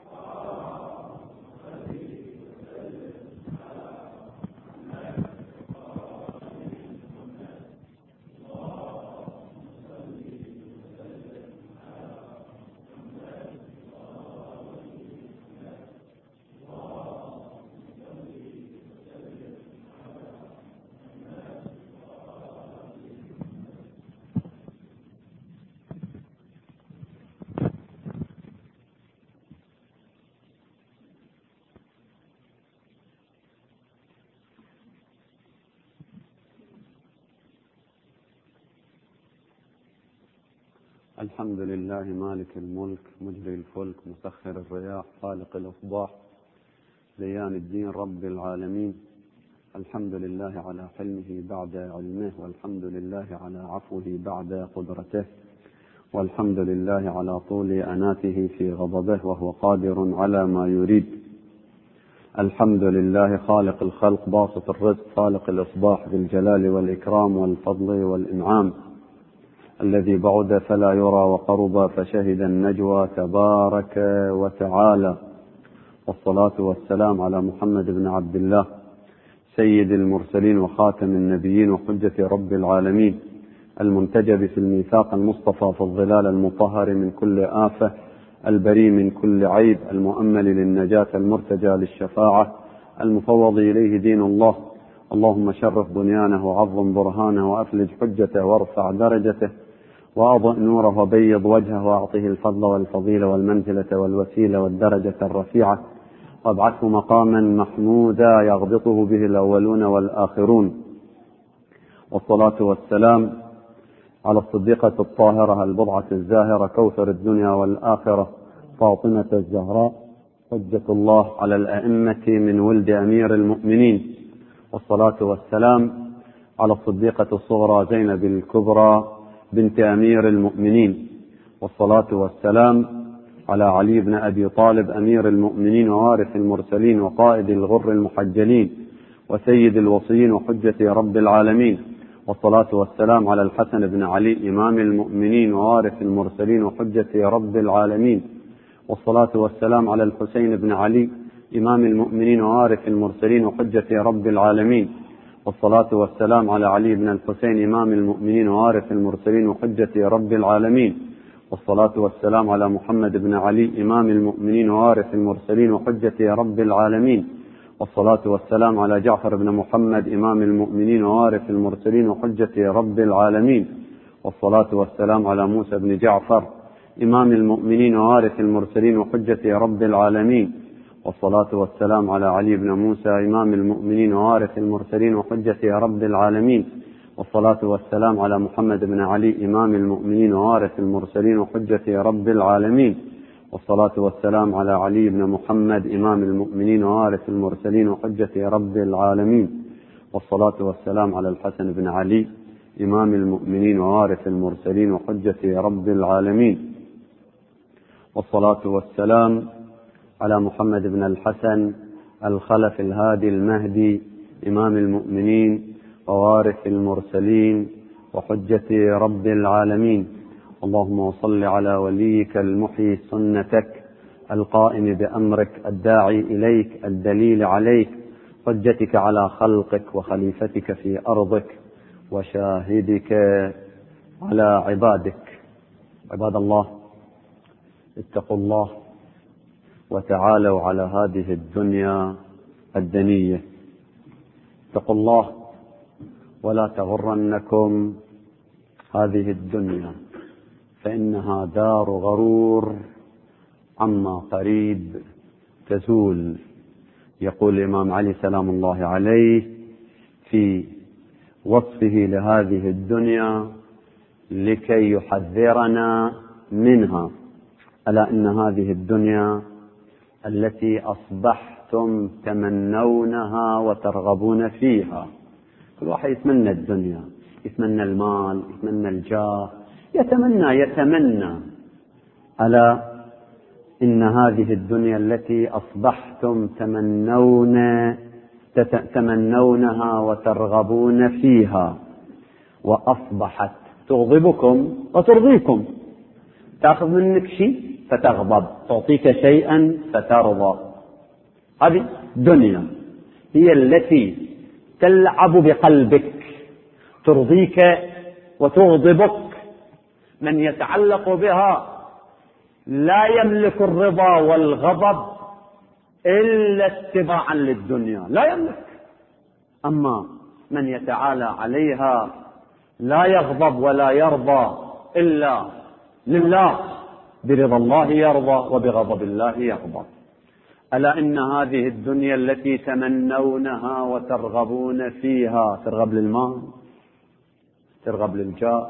الحمد لله مالك الملك مجري الفلك مسخر الرياح خالق الأصباح ديان الدين رب العالمين. الحمد لله على حلمه بعد علمه، والحمد لله على عفوه بعد قدرته، والحمد لله على طول أناته في غضبه وهو قادر على ما يريد. الحمد لله خالق الخلق باسط الرزق خالق الإصباح ذي الجلال والإكرام والفضل والإنعام، الذي بعد فلا يرى وقرب فشهد النجوى تبارك وتعالى. والصلاة والسلام على محمد بن عبد الله سيد المرسلين وخاتم النبيين وحجة رب العالمين، المنتجب في الميثاق المصطفى في الظلال المطهر من كل آفة، البري من كل عيب، المؤمل للنجاة المرتجى للشفاعة، المفوض إليه دين الله. اللهم شرف بنيانه وعظم برهانه وأفلج حجته وارفع درجته وأضئ نوره وبيض وجهه وأعطه الفضل والفضيلة والمنزلة والوسيلة والدرجة الرفيعة، وابعثه مقاما محمودا يغبطه به الأولون والآخرون. والصلاة والسلام على الصديقة الطاهرة البضعة الزاهرة كوثر الدنيا والآخرة فاطمة الزهراء حجة الله على الأئمة من ولد أمير المؤمنين. والصلاة والسلام على الصديقة الصغرى زينب الكبرى بنت أمير المؤمنين. والصلاة والسلام على علي بن أبي طالب أمير المؤمنين ووارث المرسلين وقائد الغر المحجلين وسيد الوصيين وحجة رب العالمين. والصلاة والسلام على الحسن بن علي إمام المؤمنين ووارث المرسلين وحجة رب العالمين. والصلاة والسلام على الحسين بن علي إمام المؤمنين ووارث المرسلين وحجة رب العالمين. والصلاة والسلام على علي بن الحسين إمام المؤمنين ووارث المرسلين وحجة رب العالمين. والصلاة والسلام على محمد بن علي إمام المؤمنين ووارث المرسلين وحجة رب العالمين. والصلاة والسلام على جعفر بن محمد إمام المؤمنين ووارث المرسلين وحجة رب العالمين. والصلاة والسلام على موسى بن جعفر إمام المؤمنين ووارث المرسلين وحجة رب العالمين. والصلاة والسلام على علي بن موسى إمام المؤمنين ووارث المرسلين وحجة رب العالمين. والصلاة والسلام على محمد بن علي إمام المؤمنين ووارث المرسلين وحجة رب العالمين. والصلاة والسلام على علي بن محمد إمام المؤمنين ووارث المرسلين وحجة رب العالمين، والصلاة والسلام على الحسن بن علي إمام المؤمنين ووارث المرسلين وحجة رب العالمين، والصلاة والسلام على محمد بن الحسن الخلف الهادي المهدي إمام المؤمنين ووارث المرسلين وحجة رب العالمين. اللهم صل على وليك المحيي سنتك القائم بأمرك الداعي إليك الدليل عليك، حجتك على خلقك وخليفتك في أرضك وشاهدك على عبادك. عباد الله، اتقوا الله وتعالوا على هذه الدنيا الدنية. اتقوا الله ولا تغرنكم هذه الدنيا، فإنها دار غرور عما قريب تزول. يقول الإمام علي سلام الله عليه في وصفه لهذه الدنيا لكي يحذرنا منها: ألا إن هذه الدنيا التي أصبحتم تمنونها وترغبون فيها. كل واحد يتمنى الدنيا، يتمنى المال، يتمنى الجاه، يتمنى يتمنى ألا إن هذه الدنيا التي أصبحتم تمنون تتمنونها وترغبون فيها وأصبحت تغضبكم وترضيكم. تأخذ منك شيء فتغضب، تعطيك شيئا فترضى. هذه الدنيا هي التي تلعب بقلبك، ترضيك وتغضبك. من يتعلق بها لا يملك الرضا والغضب إلا اتباعا للدنيا، لا يملك. أما من يتعالى عليها لا يغضب ولا يرضى إلا لله، برضا الله يرضى وبغضب الله يغضب. ألا إن هذه الدنيا التي تمنونها وترغبون فيها، ترغب للمال، ترغب للجاه،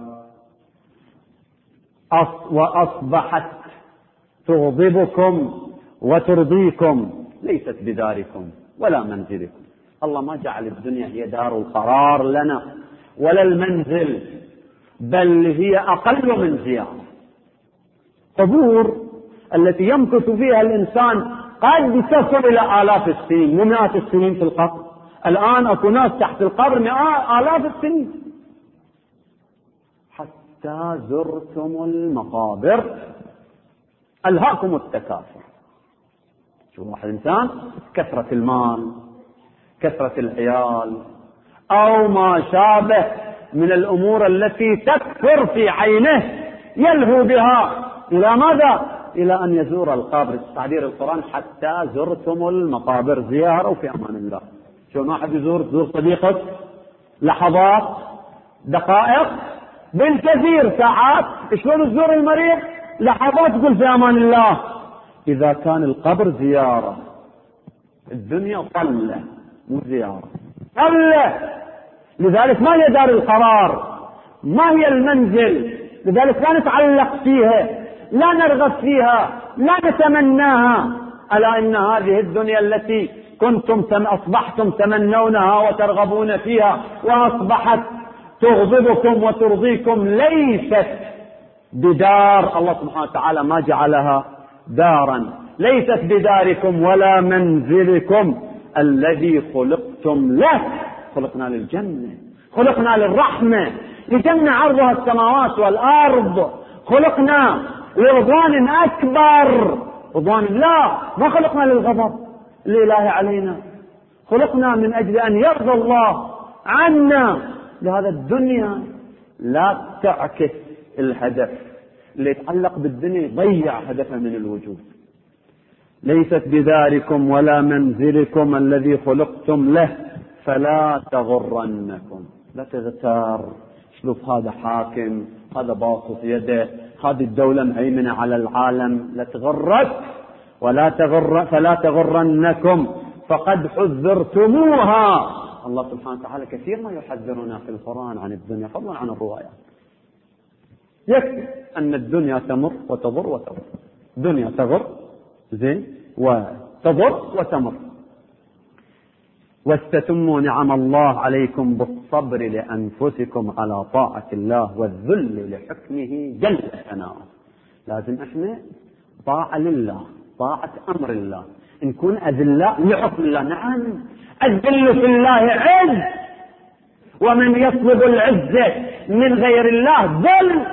وأصبحت تغضبكم وترضيكم، ليست بداركم ولا منزلكم. الله ما جعل الدنيا هي دار القرار لنا ولا المنزل، بل هي أقل من زيارة. قبور التي يمكث فيها الإنسان قد تصل إلى آلاف السنين ومئات السنين في القبر. الآن أكو ناس تحت القبر مئات آلاف السنين. حتى زرتم المقابر ألهاكم التكاثر. شوف واحد إنسان كثرة المال، كثرة العيال، أو ما شابه من الأمور التي تكثر في عينه يلهو بها إلى ماذا؟ إلى أن يزور القبر. تعبير القرآن: حتى زرتم المقابر. زيارة وفي أمان الله. شو ما حد يزور تزور صديقك لحظات، دقائق، بالكثير ساعات. شلون تزور المريض؟ لحظات، تقول في أمان الله. إذا كان القبر زيارة، الدنيا طلة مو زيارة، طلة. لذلك ما هي دار القرار، ما هي المنزل. لذلك لا نتعلق فيها، لا نرغب فيها، لا نتمناها. ألا إن هذه الدنيا التي كنتم أصبحتم تمنونها وترغبون فيها وأصبحت تغضبكم وترضيكم ليست بدار. الله سبحانه وتعالى ما جعلها دارا، ليست بداركم ولا منزلكم الذي خلقتم له. خلقنا للجنة، خلقنا للرحمة، لجنة عرضها السماوات والأرض. خلقنا لرضوان أكبر، رضوان الله. ما خلقنا للغضب الإلهي علينا، خلقنا من أجل أن يرضى الله عنا. لهذا الدنيا لا تعكس الهدف. اللي يتعلق بالدنيا يضيع هدفه من الوجود. ليست بداركم ولا منزلكم الذي خلقتم له فلا تغرنكم. لا تغتار، شوف هذا حاكم، هذا باسط يده، هذه الدولة مهيمنة على العالم. لا تغرك ولا تغر فلا تغرنكم فقد حذرتموها. الله سبحانه وتعالى كثير ما يحذرنا في القرآن عن الدنيا، فضلا عن الروايات. يكفي أن الدنيا تمر وتضر وتضر. دنيا تغر زين وتضر وتمر. واستتموا نعم الله عليكم بالصبر لأنفسكم على طاعة الله والذل لحكمه جل ثناؤه. لازم احنا طاعة لله، طاعة أمر الله، نكون أذلاء لحكم الله. نعم الذل في الله عز، ومن يطلب العزة من غير الله ذل.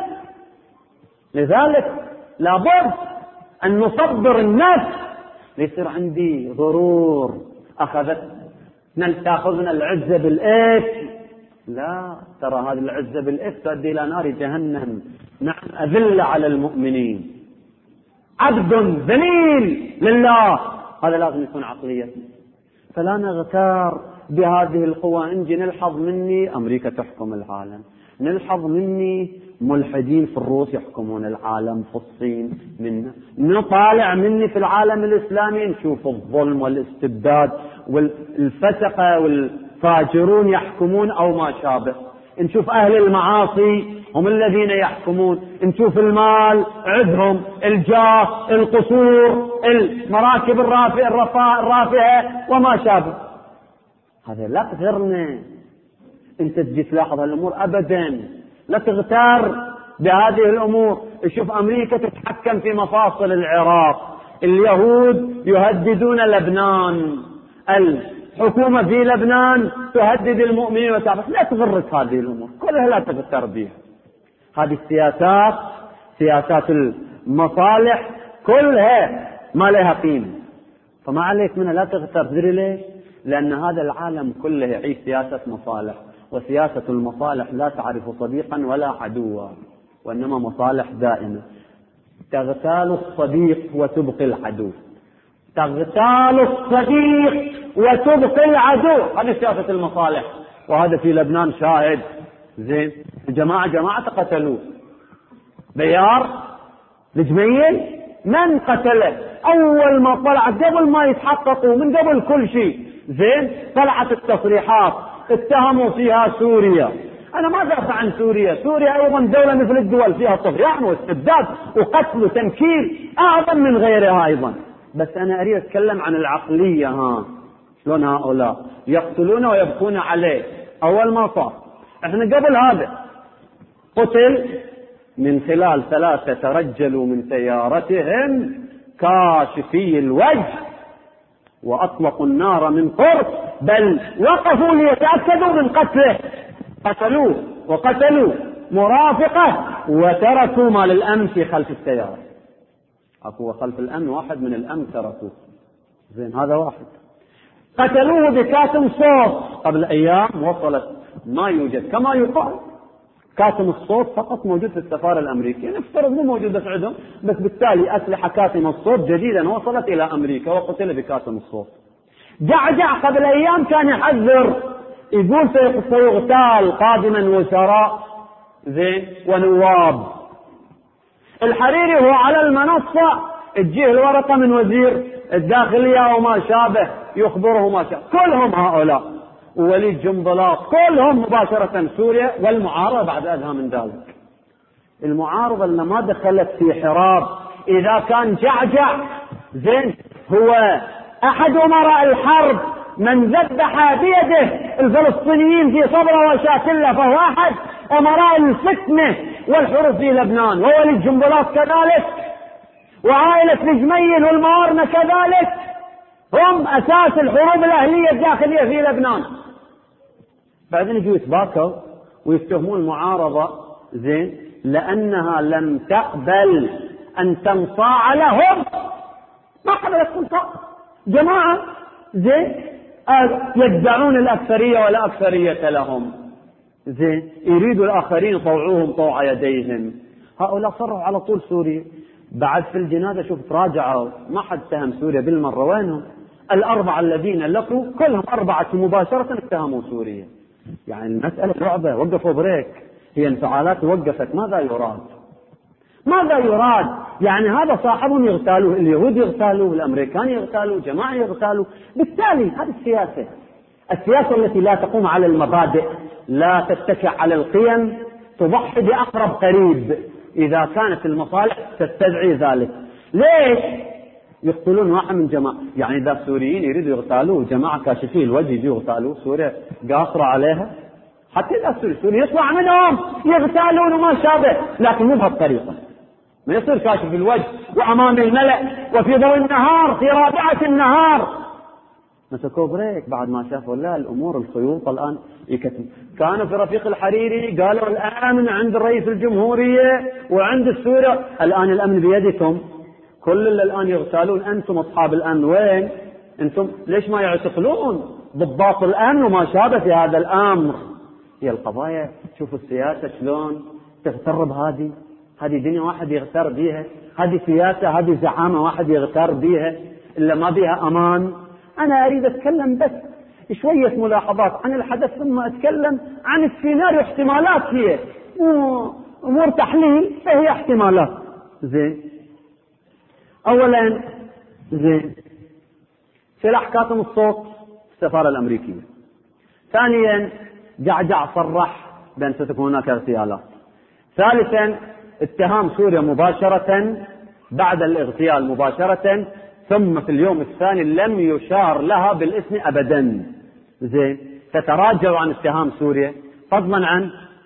لذلك لابد أن نصبر النفس، ليصير عندي غرور أخذت تأخذنا العزة بالإثم. لا، ترى هذه العزة بالإثم تؤدي إلى نار جهنم. نعم أذل على المؤمنين، عبد ذليل لله، هذا لازم يكون عقليتنا. فلا نغتار بهذه القوى. نجي نلحظ مني أمريكا تحكم العالم، نلحظ مني ملحدين في الروس يحكمون العالم، في الصين منا، نطالع مني في العالم الإسلامي نشوف الظلم والاستبداد والفسقة والفاجرون يحكمون أو ما شابه، نشوف أهل المعاصي هم الذين يحكمون، نشوف المال عندهم، الجاه، القصور، المراكب الرافعة الرافعة وما شابه. هذا لا تغرنا انت تجي تلاحظ الامور ابدا، لا تغتر بهذه الامور. شوف امريكا تتحكم في مفاصل العراق، اليهود يهددون لبنان، الحكومة في لبنان تهدد المؤمنين وتعبث. لا تغرك هذه الامور كلها، لا تغتر بها. هذه السياسات سياسات المصالح كلها ما لها قيمة، فما عليك منها، لا تغتر. تدري ليش؟ لأن هذا العالم كله يعيش سياسة مصالح، وسياسة المصالح لا تعرف صديقا ولا عدوا، وإنما مصالح دائمة. تغتال الصديق وتبقي العدو، تغتال الصديق وتبقي العدو، هذه سياسة المصالح. وهذا في لبنان شاهد. زين، جماعة جماعة قتلوه. بيار الجميل من قتله؟ أول ما طلعت قبل ما يتحققوا من قبل كل شيء، زين، طلعت التصريحات اتهموا فيها سوريا. أنا ما دافع عن سوريا، سوريا أيضا دولة مثل الدول فيها طغيان واستبداد وقتل وتنكيل أعظم من غيرها أيضا. بس أنا أريد أتكلم عن العقلية. ها شلون هؤلاء يقتلون ويبكون عليه؟ أول ما صار احنا قبل هذا قتل من خلال ثلاثة ترجلوا من سيارتهم كاشفي الوجه وأطلقوا النار من قرب، بل وقفوا ليتأكدوا من قتله، قتلوه وقتلوا مرافقه وتركوا مال الأمن في خلف السيارة. أكو خلف الأمن واحد من الأمن تركوه. زين، هذا واحد. قتلوه بكاتم صوت. قبل أيام وصلت، ما يوجد كما يقال كاتم الصوت فقط موجود في السفارة الأمريكية، نفترض مو موجود بس عندهم، بس بالتالي أسلحة كاتم الصوت جديدا وصلت إلى أمريكا وقتل بكاتم الصوت. جعجع قبل أيام كان يحذر، يقول سيغتال قادما وزراء زين ونواب. الحريري هو على المنصة تجيه الورقة من وزير الداخلية وما شابه يخبره ما شابه، كلهم هؤلاء ووليد جنبلاط كلهم مباشرة سوريا، والمعارضة بعد أدهى من ذلك. المعارضة اللي ما دخلت في حراب، إذا كان جعجع زين هو أحد أمراء الحرب من ذبح بيده الفلسطينيين في صبرا وشاتلة، فهو أحد أمراء الفتنة والحروب في لبنان، ووليد جنبلاط كذلك، وعائلة الجميل والموارنة كذلك، هم أساس الحروب الأهلية الداخلية في لبنان. بعدين يجوا يتباكوا ويتهمون المعارضة زين لأنها لم تقبل أن تنصاع لهم. ما قبلت تنصاع جماعة زين يدعون الأكثرية ولا أكثرية لهم، زين يريدوا الآخرين يطوعوهم طوع يديهم. هؤلاء صروا على طول سوريا. بعد في الجنازة شوف تراجعوا، ما حد اتهم سوريا بالمرة. وينهم الأربعة الذين لقوا؟ كلهم أربعة مباشرة اتهموا سوريا. يعني المسألة لعبة، وقفوا بريك، هي انفعالات وقفت. ماذا يراد؟ ماذا يراد؟ يعني هذا صاحبهم يغتالوه، اليهود يغتالوه، الأمريكان يغتالوه، جماعة يغتالوه. بالتالي هذه السياسة، السياسة التي لا تقوم على المبادئ، لا تتكئ على القيم، تضحي بأقرب قريب إذا كانت المصالح تستدعي ذلك. ليش؟ يقتلون واحد من جماعة، يعني إذا السوريين يريدوا يغتالوه جماعة كاشفين الوجه يجوا يغتالوه، سوريا قاصرة عليها، حتى إذا السوري السوري يطلع منهم يغتالون وما شابه، لكن مو بهالطريقة. ما يصير كاشف الوجه وأمام الملأ وفي ضوء النهار في رابعة النهار. مسكوا بريك بعد ما شافوا لا الأمور الخيوط الآن يكتم. كانوا في رفيق الحريري قالوا الأمن عند رئيس الجمهورية وعند السوري، الآن الأمن بيدكم، كل اللي الآن يغتالون أنتم أصحاب الأمن، وين أنتم؟ ليش ما يعتقلون ضباط الأمن وما شابه في هذا الأمر؟ هي القضايا. شوفوا السياسة شلون تغتر بهذه، هذه دنيا واحد يغتر بيها، هذه سياسة، هذه زعامة واحد يغتر بيها، إلا ما بيها أمان. أنا أريد أتكلم بس شوية ملاحظات عن الحدث ثم أتكلم عن السيناريو. احتمالات هي أمور تحليل، فهي احتمالات. زين، أولا زين سلاح كاتم الصوت السفارة الأمريكية. ثانيا جعجع صرح بأن ستكون هناك اغتيالات. ثالثا اتهام سوريا مباشرة بعد الاغتيال مباشرة، ثم في اليوم الثاني لم يشار لها بالاسم أبدا. زين، تتراجع عن اتهام سوريا فضلا عن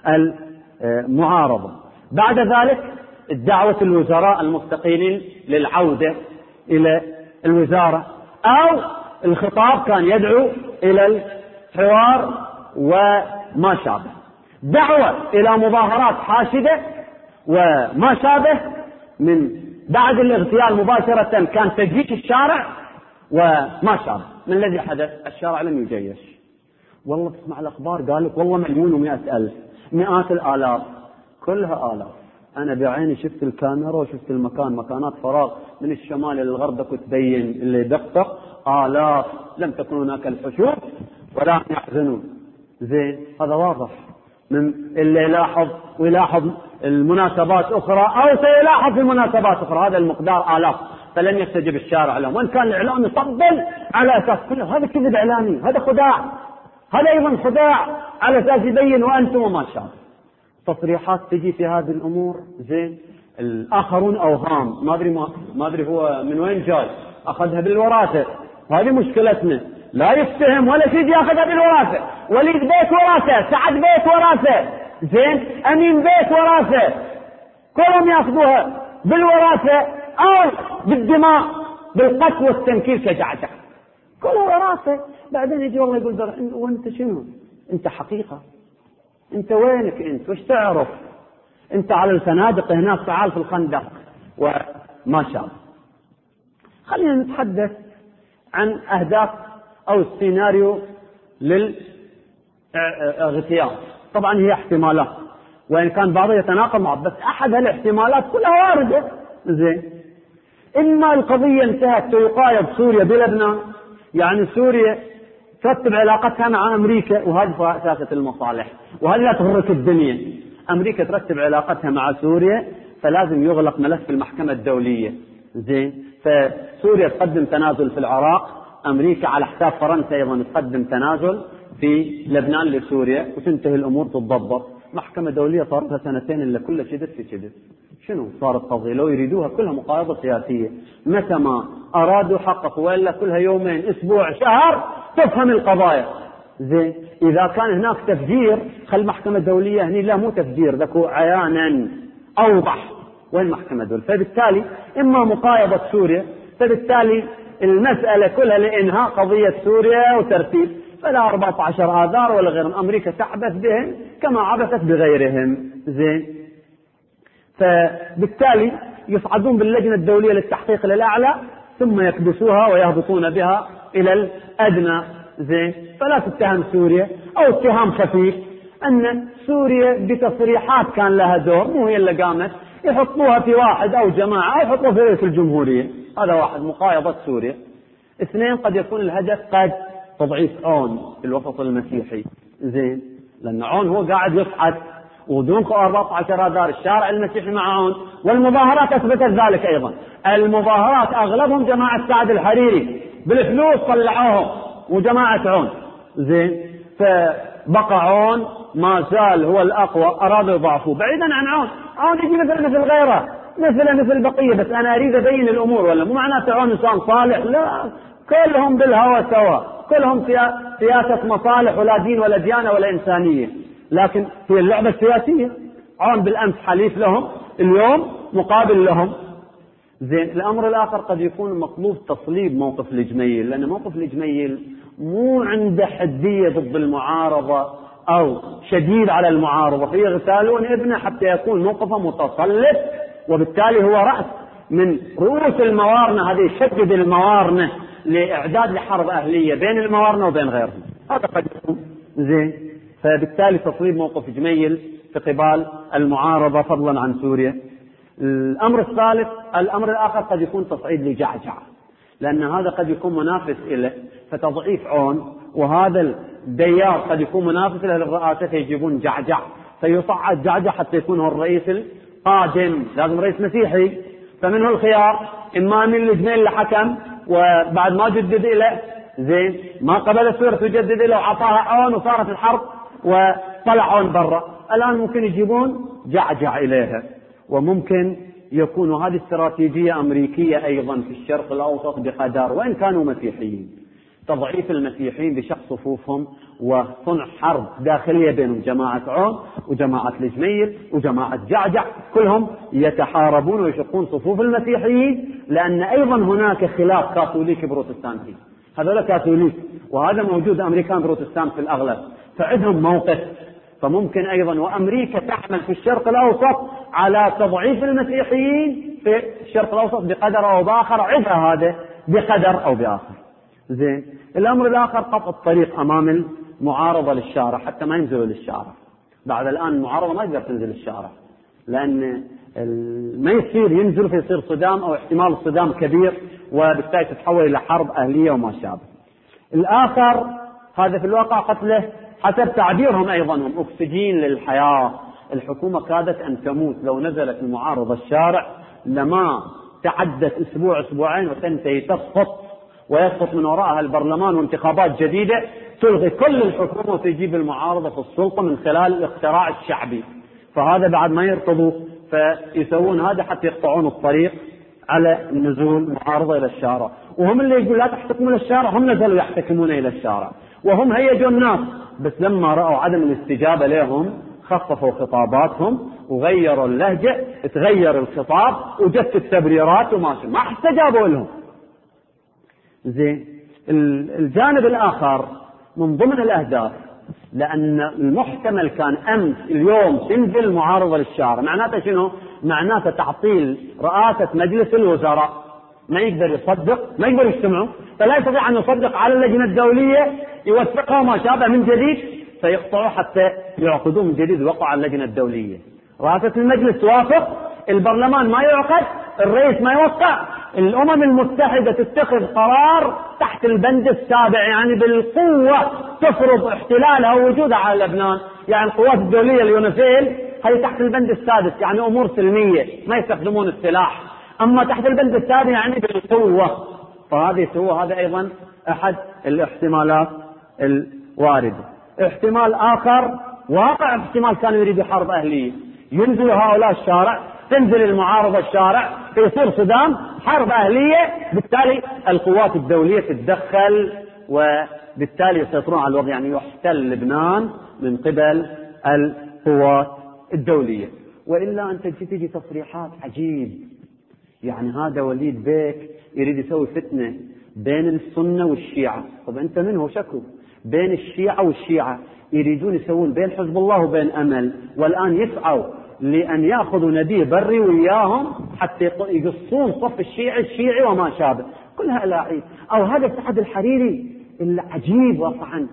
المعارضة. بعد ذلك الدعوة الوزراء المستقيلين للعودة إلى الوزارة، أو الخطاب كان يدعو إلى الحوار وما شابه، دعوة إلى مظاهرات حاشدة وما شابه. من بعد الاغتيال مباشرة كان تجيش الشارع وما شابه. من الذي حدث؟ الشارع لم يجيش. والله تسمع الأخبار قال لك والله مليون ومئة ألف، مئات الآلاف، كلها آلاف. أنا بعيني شفت الكاميرا وشفت المكان، مكانات فراغ من الشمال إلى الغرب تبين اللي دقق آلاف. لم تكن هناك الحشود ولا يحزنون. زين، هذا واضح من اللي يلاحظ ويلاحظ المناسبات أخرى أو سيلاحظ المناسبات أخرى. هذا المقدار آلاف، فلن يستجب الشارع لهم. وإن كان الإعلام يطبل على أساس كله هذا كذب إعلامي، هذا خداع، هذا أيضا خداع على أساس يبين وأنتم وما شاء. تصريحات تجي في هذه الأمور. زين، الآخرون أوهام، ما أدري ما, ما أدري هو من وين جاي، أخذها بالوراثة. هذه مشكلتنا، لا يفتهم ولا شيء ياخذها بالوراثة. وليد بيت وراثة، سعد بيت وراثة، زين، أمين بيت وراثة، كلهم ياخذوها بالوراثة أو بالدماء، بالقتل والتنكيل كجعجع، كلها وراثة. بعدين يجي والله يقول در... وانت شنو؟ انت حقيقة، انت وينك؟ انت وش تعرف؟ انت على الفنادق هناك، تعال في الخندق وما شاء الله. خلينا نتحدث عن أهداف أو السيناريو للاغتيال. طبعا هي احتمالات، وإن كان بعضها يتناقض مع، بس أحد الاحتمالات كلها واردة. زين، إما القضية انتهت سيقايض سوريا بلبنان، يعني سوريا ترتب علاقتها مع أمريكا، وهذه سياسة المصالح، وهذه لا تغرك الدنيا. أمريكا ترتب علاقتها مع سوريا فلازم يغلق ملف المحكمة الدولية. زين، فسوريا تقدم تنازل في العراق، أمريكا على حساب فرنسا أيضا تقدم تنازل في لبنان لسوريا، وتنتهي الأمور تتضبط. محكمة دولية صارتها سنتين إلا كل شدت في شدت. شنو صارت قضية؟ لو يريدوها كلها مقايضة سياسية، متى ما أرادوا حققوا، وإلا كلها يومين أسبوع شهر تفهم القضايا. زين، إذا كان هناك تفجير خل محكمة دولية هني، لا مو تفجير، ذاكو عيانا أوضح وين محكمة دولية. فبالتالي إما مقايضة سوريا، فبالتالي المسألة كلها لإنهاء قضية سوريا وترتيب، فلا أربعة عشر آذار ولا غيرهم. أمريكا تعبث بهم كما عبثت بغيرهم. زين، فبالتالي يصعدون باللجنة الدولية للتحقيق للأعلى، ثم يكبسوها ويهبطون بها إلى الأدنى. زين، فلا تتهم سوريا، أو اتهام خفيف أن سوريا بتصريحات كان لها دور، مو هي اللي قامت، يحطوها في واحد أو جماعة، يحطوها في رئيس الجمهورية. هذا واحد، مقايضة سوريا. اثنين، قد يكون الهدف قد تضعيف عون في الوسط المسيحي. زين، لأن عون هو قاعد يصعد ودون أربعة عشر آذار، الشارع المسيحي مع عون، والمظاهرات أثبتت ذلك أيضا. المظاهرات أغلبهم جماعة سعد الحريري بالفلوس طلعوهم، وجماعة عون. زين، فبقى عون ما زال هو الأقوى، أرادوا يضعفوه. بعيدا عن عون، عون يجي مثل مثل غيره، مثل مثل البقية، بس أنا أريد أبين الأمور، ولا مو معناته عون إنسان صالح، لا، كلهم بالهوى سواء، كلهم سياسة مصالح ولا دين ولا ديانة ولا إنسانية، لكن هي اللعبة السياسية. عون بالأمس حليف لهم، اليوم مقابل لهم. زين، الأمر الآخر قد يكون مطلوب تصليب موقف الجميل، لأن موقف الجميل مو عنده حدية ضد المعارضة أو شديد على المعارضة، فيغتالون ابنه حتى يكون موقفه متصلب، وبالتالي هو رأس من رؤوس الموارنة. هذه يشدد الموارنة لإعداد لحرب أهلية بين الموارنة وبين غيرهم، هذا قد يكون زين. فبالتالي تصليب موقف جميل في قبال المعارضة فضلا عن سوريا. الأمر الثالث، الأمر الآخر قد يكون تصعيد لجعجع، لأن هذا قد يكون منافس إليه فتضعيف عون، وهذا الديار قد يكون منافس له للرئاسة فيجيبون جعجع، فيصعد جعجع حتى يكون هو الرئيس القادم، لازم رئيس مسيحي. فمنه الخيار، إما من الجميل لحكم وبعد ما جدد إليه، زين، ما قبل سورة تجدد إليه وعطاها عون وصارت الحرب وطلع عون برا، الآن ممكن يجيبون جعجع إليها. وممكن يكون هذه استراتيجية أمريكية أيضا في الشرق الأوسط بقدر، وإن كانوا مسيحيين، تضعيف المسيحيين بشق صفوفهم وصنع حرب داخلية بينهم، جماعة عون وجماعة الجميل وجماعة جعجع، كلهم يتحاربون ويشقون صفوف المسيحيين، لأن أيضا هناك خلاف كاثوليكي بروتستانتي، هذول كاثوليك وهذا موجود أمريكان بروتستانت في الأغلب، فعندهم موقف. فممكن أيضا وأمريكا تعمل في الشرق الأوسط على تضعيف المسيحيين في الشرق الأوسط بقدر أو بآخر، عندها هذا بقدر أو بآخر. زين، الأمر الآخر قطع الطريق أمام المعارضة للشارع حتى ما ينزلوا للشارع. بعد الآن المعارضة ما يقدر تنزل للشارع، لأن ما يصير ينزل فيصير صدام أو احتمال صدام كبير، وبالتالي تتحول إلى حرب أهلية وما شابه. الآخر هذا في الواقع قتله حسب تعبيرهم أيضا هم أكسجين للحياة. الحكومة كادت أن تموت لو نزلت المعارضة الشارع، لما تعدت أسبوع أسبوعين وتنتهي تسقط، ويسقط من وراءها البرلمان وانتخابات جديدة تلغي كل الحكومة وتجيب المعارضة في السلطة من خلال الاقتراع الشعبي. فهذا بعد ما يرتضوا، فيسوون هذا حتى يقطعون الطريق على نزول معارضة إلى الشارع. وهم اللي يقول لا تحتكموا إلى الشارع، هم نزلوا يحتكمون إلى الشارع، وهم هيجوا الناس، بس لما رأوا عدم الاستجابة لهم خففوا خطاباتهم وغيروا اللهجة، تغير الخطاب وجت التبريرات وماشي ما استجابوا لهم. زين، الجانب الآخر من ضمن الأهداف، لأن المحتمل كان أمس اليوم تنزل معارضة للشارع، معناته شنو؟ معناته تعطيل رئاسة مجلس الوزراء، ما يقدر يصدق، ما يقدر يجتمعوا، فلا يستطيع أن يصدق على اللجنة الدولية يوثقها ما شابه من جديد، فيقطعوا حتى يعقدوا من جديد وقع اللجنة الدولية. رئاسة المجلس توافق، البرلمان ما يعقد، الرئيس ما يوقع، الأمم المتحدة تتخذ قرار تحت البند السابع، يعني بالقوة تفرض احتلالها ووجودها على لبنان. يعني القوات الدولية اليونيفيل هي تحت البند السادس، يعني أمور سلمية ما يستخدمون السلاح، أما تحت البند السابع يعني بالقوة. فهذه سوى هذا أيضا أحد الاحتمالات الواردة. احتمال آخر واقع، احتمال كانوا يريدوا حرب أهلية، ينزلوا هؤلاء الشارع، تنزل المعارضة الشارع، فيصير صدام حرب أهلية، بالتالي القوات الدولية تتدخل وبالتالي يسيطرون على الوضع، يعني يحتل لبنان من قبل القوات الدولية. وإلا أنت تجي تصريحات عجيب، يعني هذا وليد بيك يريد يسوي فتنة بين السنة والشيعة. طب أنت منه شكو؟ بين الشيعة والشيعة يريدون يسوون بين حزب الله وبين أمل، والآن يسعوا لأن يأخذوا نبيه بري وياهم حتى يقصون صف الشيعي الشيعي وما شابه، كلها ألاعيب. أو هذا الاتحاد الحريري العجيب واقعا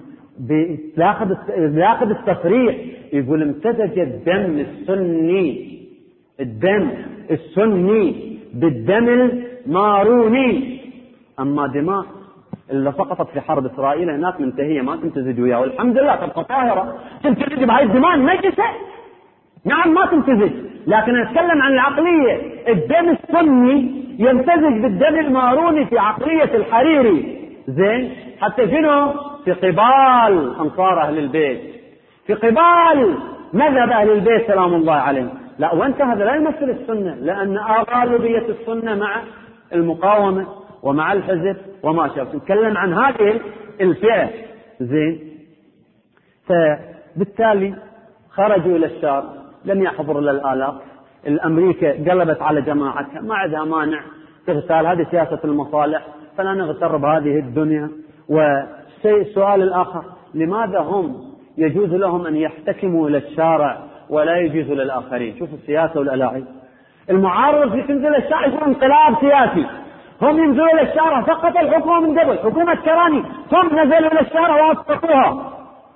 بياخذ التصريح، يقول امتزج الدم السني الدم السني بالدم الماروني، أما دماء اللي سقطت في حرب إسرائيل هناك منتهية ما تمتزج وياه، والحمد لله تبقى طاهرة. تمتزج بهاي الدماء النجسة؟ نعم ما تمتزج، لكن نتكلم عن العقلية. الدم السني يمتزج بالدم الماروني في عقلية الحريري. زين، حتى شنو؟ في قبال أنصار أهل البيت، في قبال مذهب أهل البيت سلام الله عليهم، لا، وانت هذا لا يمثل السنة، لأن غالبية السنة مع المقاومة ومع الحزب وما شابه. نتكلم عن هذه الفئة. زين، فبالتالي خرجوا إلى الشارع، لم يحضر إلا الآلاف. الأمريكا قلبت على جماعتها، ما عندها مانع تغتال، هذه سياسة المصالح، فلا نغتر بهذه الدنيا. والسؤال الآخر، لماذا هم يجوز لهم أن يحتكموا إلى الشارع ولا يجوز للآخرين؟ شوف السياسة والألاعيب. المعارض في تنزل الشارع يكون انقلاب سياسي، هم ينزلوا إلى الشارع. سقط الحكومة من قبل، حكومة كراني، هم نزلوا إلى الشارع وأسقطوها،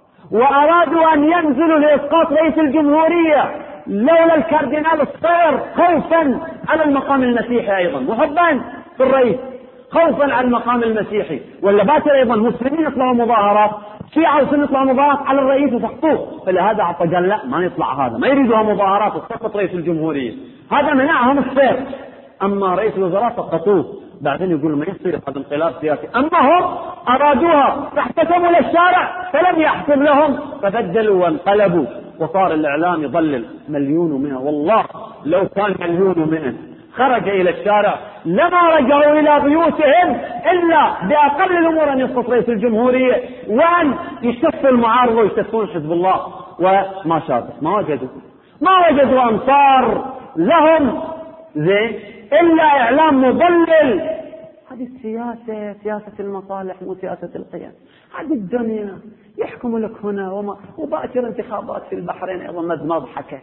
وأرادوا أن ينزلوا لإسقاط رئيس الجمهورية لولا الكاردينال الصغير، خوفا على المقام المسيحي أيضا، وحبا في الرئيس، خوفا على المقام المسيحي. ولا باكر أيضا مسلمين يطلعوا مظاهرات، شيعة وسنة يطلعوا مظاهرات على الرئيس وسقطوه، فلهذا عطى قال لا ما يطلع هذا، ما يريدوها مظاهرات وسقط رئيس الجمهورية، هذا منعهم السير. أما رئيس الوزراء سقطوه، بعدين يقول ما يصير هذا انقلاب سياسي. أما هم أرادوها فاحتكموا للشارع فلم يحكم لهم، فبدلوا وانقلبوا، وصار الإعلام يضلل. مليون ومئة، والله لو كان مليون ومئة خرج إلى الشارع لما رجعوا إلى بيوتهم إلا بأقل الأمور أن يسقط رئيس الجمهورية وأن يشتفوا المعارضة ويشتفون حزب الله وما شابه. ما وجدوا ما وجدوا أنصار لهم زين إلا إعلام مضلل. هذه السياسة سياسة المصالح مو سياسة القيم. هذه الدنيا يحكم لك هنا وما وباكر انتخابات في البحرين أيضا مضحكة.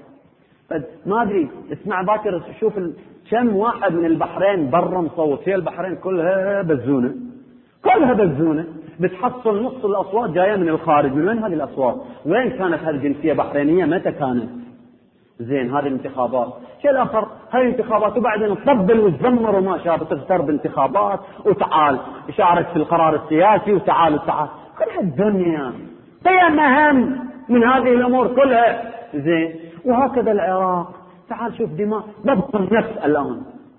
ما أدري، اسمع باكر شوف كم واحد من البحرين برا مصوت، في البحرين كلها بزونة، كلها بزونة، بتحصل نص الأصوات جاية من الخارج. من وين هذه الأصوات؟ وين كانت هذه الجنسية بحرينية؟ متى كانت؟ زين، هذه الانتخابات. شيء الآخر، هاي الانتخابات وبعدين تطبل وتزمر وما شابه، تغتر بانتخابات وتعال شارك في القرار السياسي وتعال وتعال. كل الدنيا قيم أهم من هذه الأمور كلها. زين، وهكذا العراق. تعال شوف دماء، ضبط النفس الآن،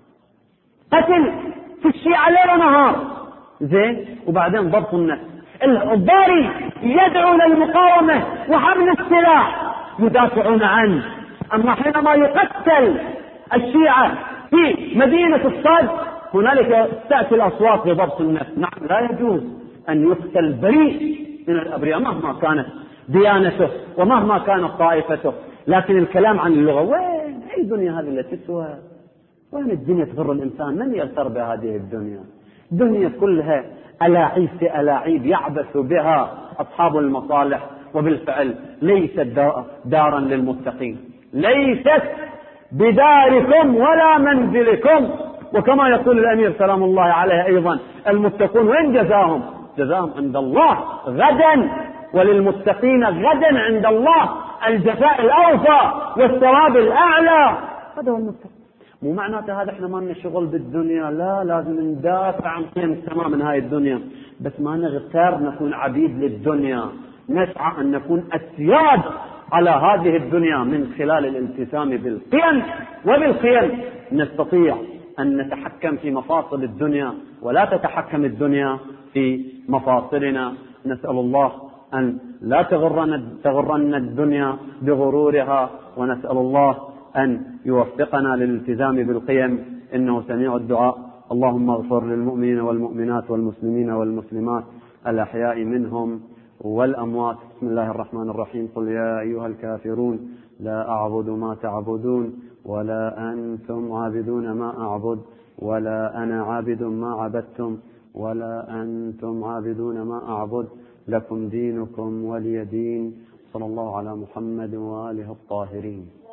قتل في الشيعة ليل ونهار. زين، وبعدين ضبط النفس. الضاري يدعو للمقاومة وحمل السلاح يدافعون عنه، أما حينما يقتل الشيعة في مدينة الصد هنالك تأتي الأصوات لضبط النفس. نعم، لا يجوز أن يقتل بريء من الأبرياء مهما كانت ديانته ومهما كانت طائفته. لكن الكلام عن اللغة، وين أي دنيا هذه اللي تسوى؟ وين الدنيا تغر الإنسان؟ من يغتر بهذه الدنيا؟ دنيا كلها ألاعيب في ألاعيب يعبث بها أصحاب المصالح. وبالفعل ليست دارا للمتقين، ليست بداركم ولا منزلكم. وكما يقول الأمير سلام الله عليه أيضا، المتقون وين جزاهم؟ جزاهم عند الله غدا، وللمتقين غدا عند الله الجزاء الأوفى والثواب الأعلى. هذا هو المتقين. مو معناته هذا احنا ما لنا شغل بالدنيا، لا، لازم ندافع عن قيم السماء من هاي الدنيا، بس ما نغتر نكون عبيد للدنيا. نسعى أن نكون أسياد على هذه الدنيا من خلال الالتزام بالقيم، وبالقيم نستطيع أن نتحكم في مفاصل الدنيا ولا تتحكم الدنيا في مفاصلنا. نسأل الله أن لا تغرنا, تغرنا الدنيا بغرورها، ونسأل الله أن يوفقنا للالتزام بالقيم، إنه سميع الدعاء. اللهم اغفر للمؤمنين والمؤمنات والمسلمين والمسلمات الأحياء منهم والأموات. بسم الله الرحمن الرحيم. قل يا أيها الكافرون لا أعبد ما تعبدون ولا أنتم عابدون ما أعبد ولا أنا عابد ما عبدتم ولا أنتم عابدون ما أعبد لكم دينكم ولي دين. صلى الله على محمد وآله الطاهرين.